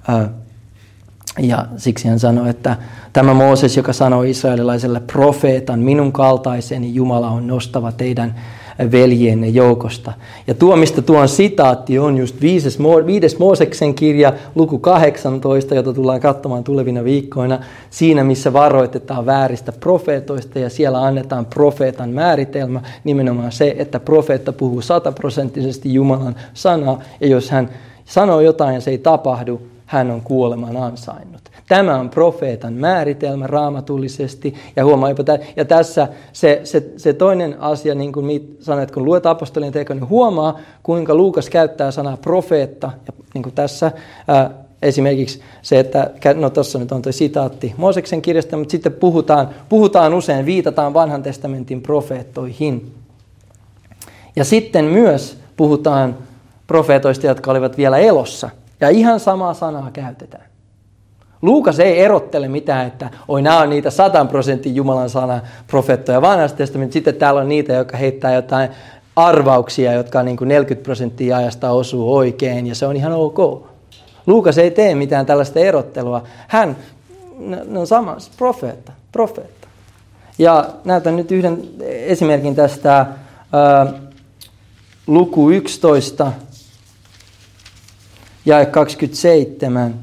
Ja siksi hän sanoi, että tämä Mooses, joka sanoi israelilaiselle profeetan, minun kaltaiseni Jumala on nostava teidän veljenne joukosta. Ja tuo, mistä tuon sitaatti on just viides, viides Mooseksen kirja, luku kahdeksantoista, jota tullaan katsomaan tulevina viikkoina, siinä missä varoitetaan vääristä profeetoista ja siellä annetaan profeetan määritelmä, nimenomaan se, että profeetta puhuu sataprosenttisesti Jumalan sanaa, ja jos hän sanoo jotain ja se ei tapahdu, hän on kuoleman ansainnut. Tämä on profeetan määritelmä raamatullisesti. Ja, huomaa, ja tässä se, se, se toinen asia, niin kuin sanoit, kun luet apostolien tekoja, niin huomaa, kuinka Luukas käyttää sanaa profeetta. Ja niin kuin tässä, ää, Esimerkiksi se, että, no tuossa nyt on tuo sitaatti Mooseksen kirjasta, mutta sitten puhutaan, puhutaan usein, viitataan vanhan testamentin profeettoihin. Ja sitten myös puhutaan profeetoista, jotka olivat vielä elossa. Ja ihan samaa sanaa käytetään. Luukas ei erottele mitään, että oi nämä on niitä sata prosenttia Jumalan sana profeettoja vanhasta testamentista. Sitten täällä on niitä, jotka heittää jotain arvauksia, jotka niin kuin neljäkymmentä prosenttia ajasta osuu oikein, ja se on ihan ok. Luukas ei tee mitään tällaista erottelua. Hän no, on sama profeetta, profeetta. Ja näytän nyt yhden esimerkin tästä ää, luku yksitoista, jae kaksikymmentäseitsemän.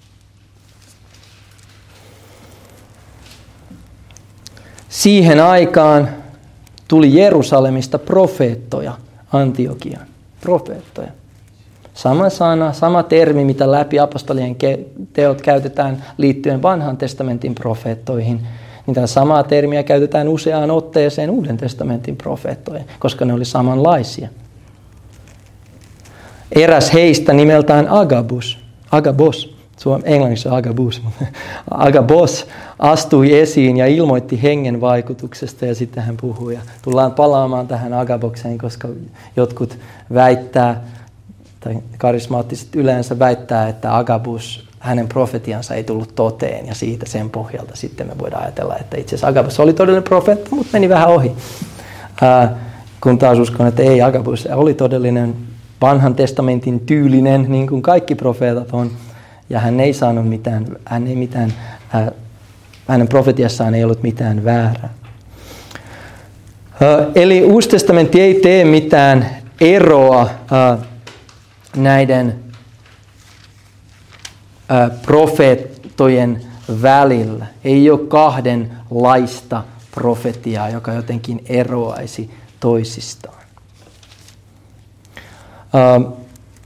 Siihen aikaan tuli Jerusalemista profeettoja Antiokiaan. Profeettoja. Sama sana, sama termi, mitä läpi apostolien teot käytetään liittyen vanhan testamentin profeettoihin. Niin tämä samaa termiä käytetään useaan otteeseen Uuden testamentin profeettoihin, koska ne oli samanlaisia. Eräs heistä nimeltään Agabus, Agabos, englanniksi on Agabus, mutta Agabos astui esiin ja ilmoitti hengen vaikutuksesta ja sitten hän puhui. Ja tullaan palaamaan tähän Agabokseen, koska jotkut väittää, tai karismaattiset yleensä väittää, että Agabus, hänen profetiansa ei tullut toteen ja siitä sen pohjalta sitten me voidaan ajatella, että itse asiassa Agabus oli todellinen profeetta, mutta meni vähän ohi. Ää, kun taas uskon, että ei, Agabus oli todellinen vanhan testamentin tyylinen, niin kuin kaikki profeetat on. Ja hän ei saanut mitään, hän ei mitään, äh, hänen profetiassaan ei ollut mitään väärää. Äh, eli Uusi testamentti ei tee mitään eroa äh, näiden äh, profeettojen välillä. Ei ole kahdenlaista profetiaa, joka jotenkin eroaisi toisistaan. Äh,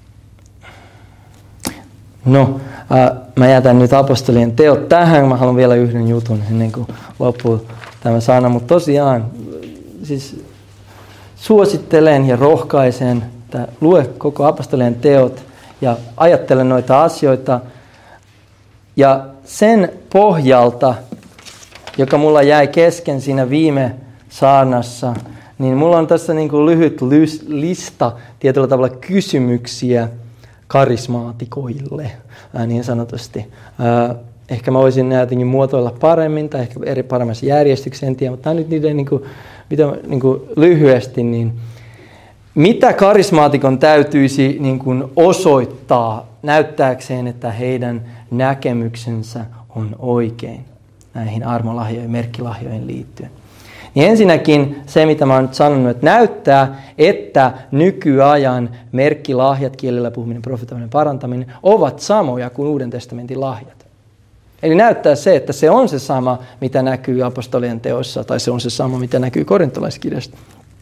No, äh, mä jätän nyt apostolien teot tähän. Mä haluan vielä yhden jutun ennen kuin loppuu tämä sana. Mutta tosiaan, siis suosittelen ja rohkaisen, että lue koko apostolien teot ja ajattele noita asioita. Ja sen pohjalta, joka mulla jäi kesken siinä viime saarnassa, niin mulla on tässä niin kuin lyhyt lista tietyllä tavalla kysymyksiä karismaatikoille, niin sanotusti. Ehkä mä voisin näitä jotenkin muotoilla paremmin tai ehkä eri paremmassa järjestyksessä, en tiedä, mutta tämä on nyt niiden niin kuin, mitä, niin kuin lyhyesti, niin mitä karismaatikon täytyisi niin kuin osoittaa näyttääkseen, että heidän näkemyksensä on oikein näihin armolahjoihin, merkkilahjoihin liittyen. Niin ensinnäkin se, mitä mä oon nyt sanonut, että näyttää, että nykyajan merkkilahjat, kielellä puhuminen, profetoiminen, parantaminen, ovat samoja kuin Uuden testamentin lahjat. Eli näyttää se, että se on se sama, mitä näkyy apostolien teoissa, tai se on se sama, mitä näkyy korintolaiskirjasta.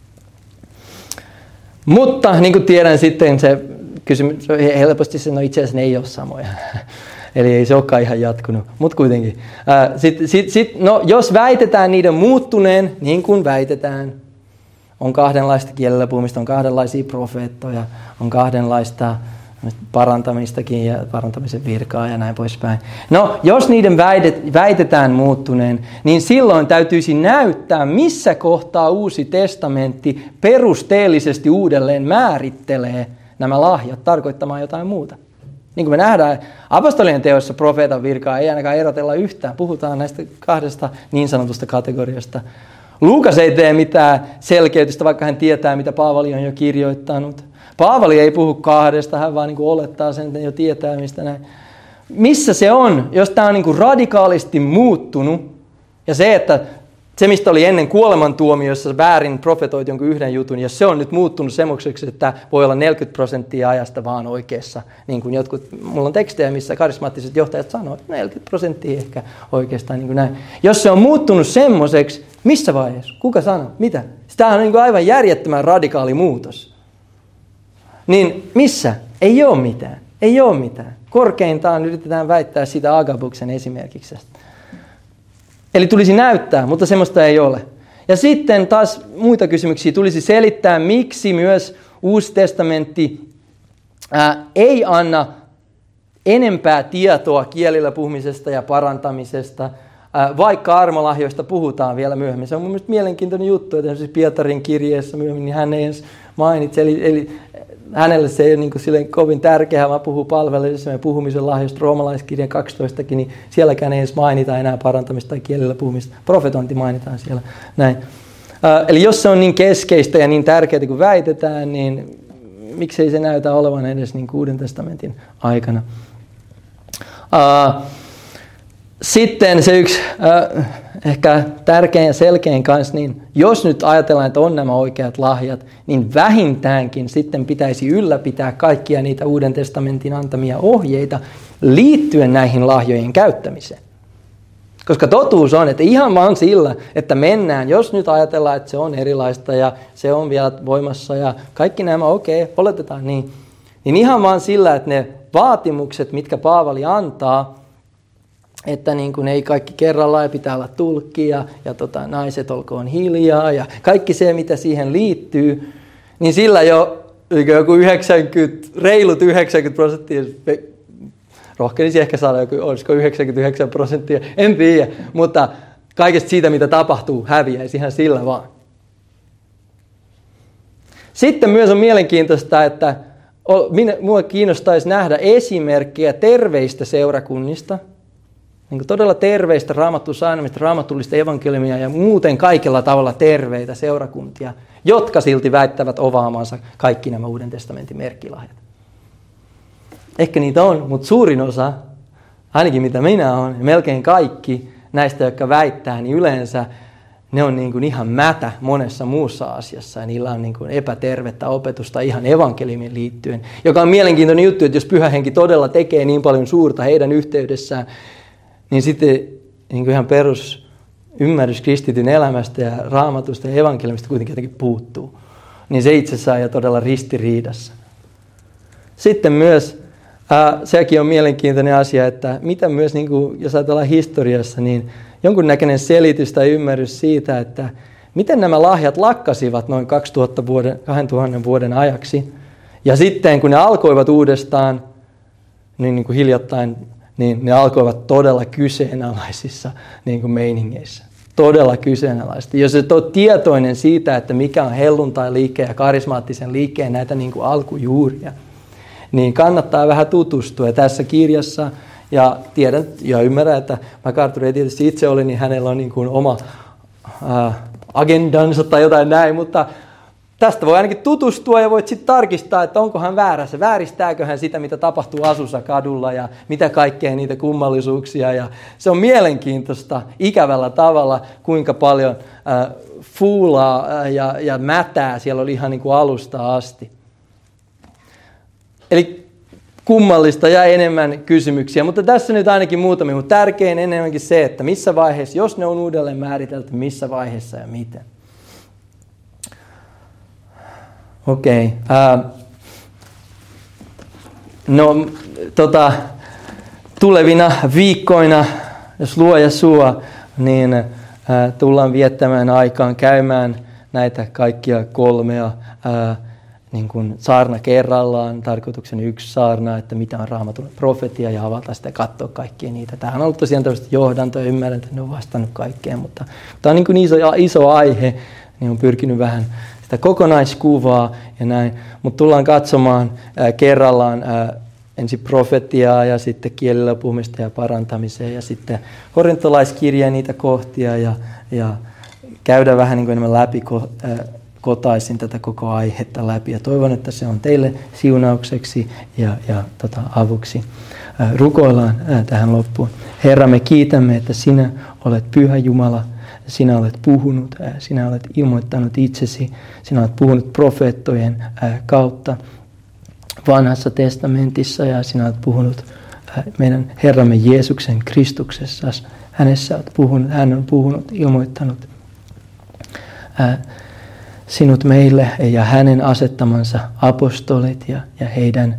Mutta niin kuin tiedän sitten, se kysymys, helposti se, no itse asiassa ne ei ole samoja. Eli ei se olekaan ihan jatkunut, mutta kuitenkin. Sitten, sit, sit, no, jos väitetään niiden muuttuneen, niin kuin väitetään, on kahdenlaista kielellä puhumista, on kahdenlaisia profeettoja, on kahdenlaista parantamistakin ja parantamisen virkaa ja näin poispäin. No, jos niiden väitet, väitetään muuttuneen, niin silloin täytyisi näyttää, missä kohtaa Uusi testamentti perusteellisesti uudelleen määrittelee nämä lahjat tarkoittamaan jotain muuta. Niin kuin me nähdään, apostolien teoissa profeetan virkaa ei ainakaan erotella yhtään. Puhutaan näistä kahdesta niin sanotusta kategoriasta. Luukas ei tee mitään selkeytystä, vaikka hän tietää, mitä Paavali on jo kirjoittanut. Paavali ei puhu kahdesta, hän vaan niin kuin olettaa sen, että jo tietää, mistä näin. Missä se on, jos tämä on niin kuin radikaalisti muuttunut, ja se, että se, mistä oli ennen kuolemantuomiossa väärin profetoit jonkun yhden jutun, ja se on nyt muuttunut semmoiseksi, että voi olla neljäkymmentä prosenttia ajasta vaan oikeassa. Niin kuin jotkut, mulla on tekstejä, missä karismaattiset johtajat sanoo, että neljäkymmentä prosenttia ehkä oikeastaan niin kuin näin. Jos se on muuttunut semmoiseksi, missä vaiheessa? Kuka sanoo? Mitä? Tämä on niin kuin aivan järjettömän radikaali muutos. Niin missä? Ei ole mitään. Ei ole mitään. Korkeintaan yritetään väittää sitä Agabuksen esimerkiksi. Eli tulisi näyttää, mutta semmoista ei ole. Ja sitten taas muita kysymyksiä tulisi selittää, miksi myös Uusi testamentti ää, ei anna enempää tietoa kielillä puhumisesta ja parantamisesta, vaikka armolahjoista puhutaan vielä myöhemmin. Se on mun mielestä mielenkiintoinen juttu, että esimerkiksi Pietarin kirjeessä myöhemmin niin hän ei edes mainitse. Eli, eli hänelle se ei ole niin kuin silleen kovin tärkeää, vaan puhuu palvelemisesta ja puhumisen lahjoista. Roomalaiskirjan kaksitoistakin, niin sielläkään ei edes mainita enää parantamista tai kielillä puhumista. Profetointi mainitaan siellä. Näin. Eli jos se on niin keskeistä ja niin tärkeää kuin väitetään, niin miksei se näytä olevan edes niin Uuden testamentin aikana. Sitten se yksi ehkä tärkein ja selkein kanssa, niin jos nyt ajatellaan, että on nämä oikeat lahjat, niin vähintäänkin sitten pitäisi ylläpitää kaikkia niitä Uuden testamentin antamia ohjeita liittyen näihin lahjojen käyttämiseen. Koska totuus on, että ihan vaan sillä, että mennään, jos nyt ajatellaan, että se on erilaista ja se on vielä voimassa ja kaikki nämä, okei, okay, oletetaan niin, niin ihan vaan sillä, että ne vaatimukset, mitkä Paavali antaa, että niin kuin ei kaikki kerrallaan ja pitää olla tulkki ja, ja tota, naiset olkoon hiljaa ja kaikki se, mitä siihen liittyy, niin sillä jo joku yhdeksänkymmentä, reilut yhdeksänkymmentä prosenttia, rohkenisi ehkä saada joku, olisiko yhdeksänkymmentäyhdeksän prosenttia, en tiedä, mutta kaikesta siitä, mitä tapahtuu, häviäisi ihan sillä vaan. Sitten myös on mielenkiintoista, että minua kiinnostaisi nähdä esimerkkejä terveistä seurakunnista, niin kuin todella terveistä raamattua sanomista, raamatullista evankeliumia ja muuten kaikella tavalla terveitä seurakuntia, jotka silti väittävät ovaamansa kaikki nämä Uuden testamentin merkkilahjat. Ehkä niitä on, mutta suurin osa, ainakin mitä minä olen, melkein kaikki näistä, jotka väittää, niin yleensä ne on niin kuin ihan mätä monessa muussa asiassa. Ja niillä on niin kuin epätervettä opetusta ihan evankeliumiin liittyen, joka on mielenkiintoinen juttu, että jos Pyhä Henki todella tekee niin paljon suurta heidän yhteydessään, niin sitten niin kuin ihan perus ymmärrys kristityn elämästä ja raamatusta ja evankeliumista kuitenkin jotenkin puuttuu. Niin se itsessään on jo todella ristiriidassa. Sitten myös, äh, sekin on mielenkiintoinen asia, että mitä myös, niin kuin, jos ajatellaan historiassa, niin jonkunnäköinen selitys tai ymmärrys siitä, että miten nämä lahjat lakkasivat noin kaksituhatta vuoden, kaksituhatta vuoden ajaksi. Ja sitten kun ne alkoivat uudestaan, niin, niin kuin hiljattain, niin ne alkoivat todella kyseenalaisissa niin kuin meiningeissä. Todella kyseenalaisesti. Jos et ole tietoinen siitä, että mikä on helluntai-liikkeen ja karismaattisen liikkeen näitä niin kuin alkujuuria, niin kannattaa vähän tutustua. Ja tässä kirjassa, ja tiedän ja ymmärrän, että MacArthur ei tietysti itse ole, niin hänellä on niin kuin oma äh, agendansa tai jotain näin, mutta tästä voi ainakin tutustua ja voit sitten tarkistaa, että onko hän väärässä. Vääristääkö hän sitä, mitä tapahtuu Asussa kadulla ja mitä kaikkea niitä kummallisuuksia. Ja se on mielenkiintoista ikävällä tavalla, kuinka paljon äh, fuulaa äh, ja, ja mätää siellä oli ihan niin kuin alusta asti. Eli kummallista ja enemmän kysymyksiä, mutta tässä nyt ainakin muutamia. Mutta tärkein enemmänkin se, että missä vaiheessa, jos ne on uudelleen määritelty, missä vaiheessa ja miten. Okei. Okay. Uh, no, tota, tulevina viikkoina, jos luoja suo, niin uh, tullaan viettämään aikaan käymään näitä kaikkia kolmea uh, niin kuin saarna kerrallaan, tarkoituksen yksi saarna, että mitä on Raamatun profetia ja avata sitä ja katsoa kaikkia niitä. Tämähän on ollut tosiaan tämmöistä johdantoa ja ymmärrän, että ne on vastannut kaikkeen, mutta tämä on niin kuin iso, iso aihe, niin on pyrkinyt vähän sitä kokonaiskuvaa ja näin, mutta tullaan katsomaan ää, kerrallaan ää, ensin profetiaa ja sitten kielillä puhumista ja parantamiseen ja sitten korintolaiskirjaa niitä kohtia ja, ja käydä vähän niin kuin enemmän läpi ko, ää, kotaisin tätä koko aihetta läpi ja toivon, että se on teille siunaukseksi ja, ja tota, avuksi. Ää, rukoillaan ää, tähän loppuun. Herra, me kiitämme, että sinä olet Pyhä Jumala. Sinä olet puhunut, sinä olet ilmoittanut itsesi, sinä olet puhunut profeettojen kautta vanhassa testamentissa ja sinä olet puhunut meidän Herramme Jeesuksen Kristuksessa. Hänessä olet puhunut, hän on puhunut, ilmoittanut sinut meille ja hänen asettamansa apostolit ja, ja heidän,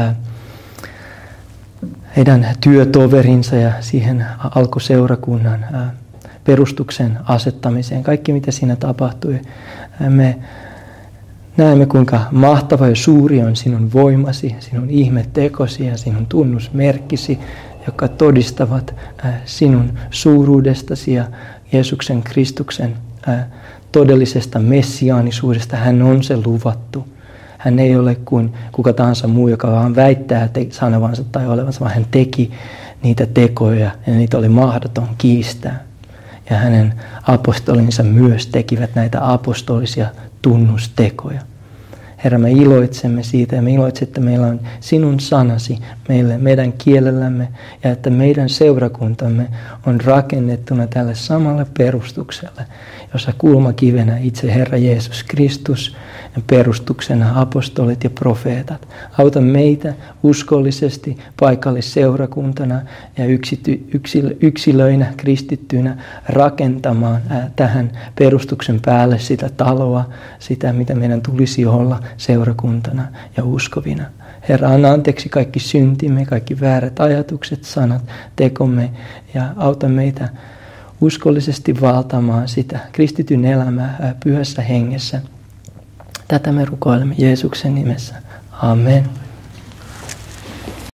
heidän työtoverinsa ja siihen alkuseurakunnan perustuksen asettamiseen, kaikki mitä siinä tapahtui. Me näemme, kuinka mahtava ja suuri on sinun voimasi, sinun ihmetekosi ja sinun tunnusmerkkisi, jotka todistavat sinun suuruudestasi ja Jeesuksen Kristuksen todellisesta messiaanisuudesta. Hän on se luvattu. Hän ei ole kuin kuka tahansa muu, joka vaan väittää sanovansa tai olevansa, vaan hän teki niitä tekoja ja niitä oli mahdoton kiistää. Ja hänen apostolinsa myös tekivät näitä apostolisia tunnustekoja. Herra, me iloitsemme siitä ja me iloitsemme, että meillä on sinun sanasi meille, meidän kielellämme ja että meidän seurakuntamme on rakennettuna tälle samalle perustukselle, jossa kulmakivenä itse Herra Jeesus Kristus ja perustuksena apostolit ja profeetat. Auta meitä uskollisesti paikallisseurakuntana ja yksity, yksil, yksilöinä, kristittyinä rakentamaan ää, tähän perustuksen päälle sitä taloa, sitä mitä meidän tulisi olla seurakuntana ja uskovina. Herra, anna anteeksi kaikki syntimme, kaikki väärät ajatukset, sanat, tekomme ja auta meitä uskollisesti valtamaan sitä kristityn elämää pyhässä hengessä. Tätä me rukoilemme Jeesuksen nimessä. Amen.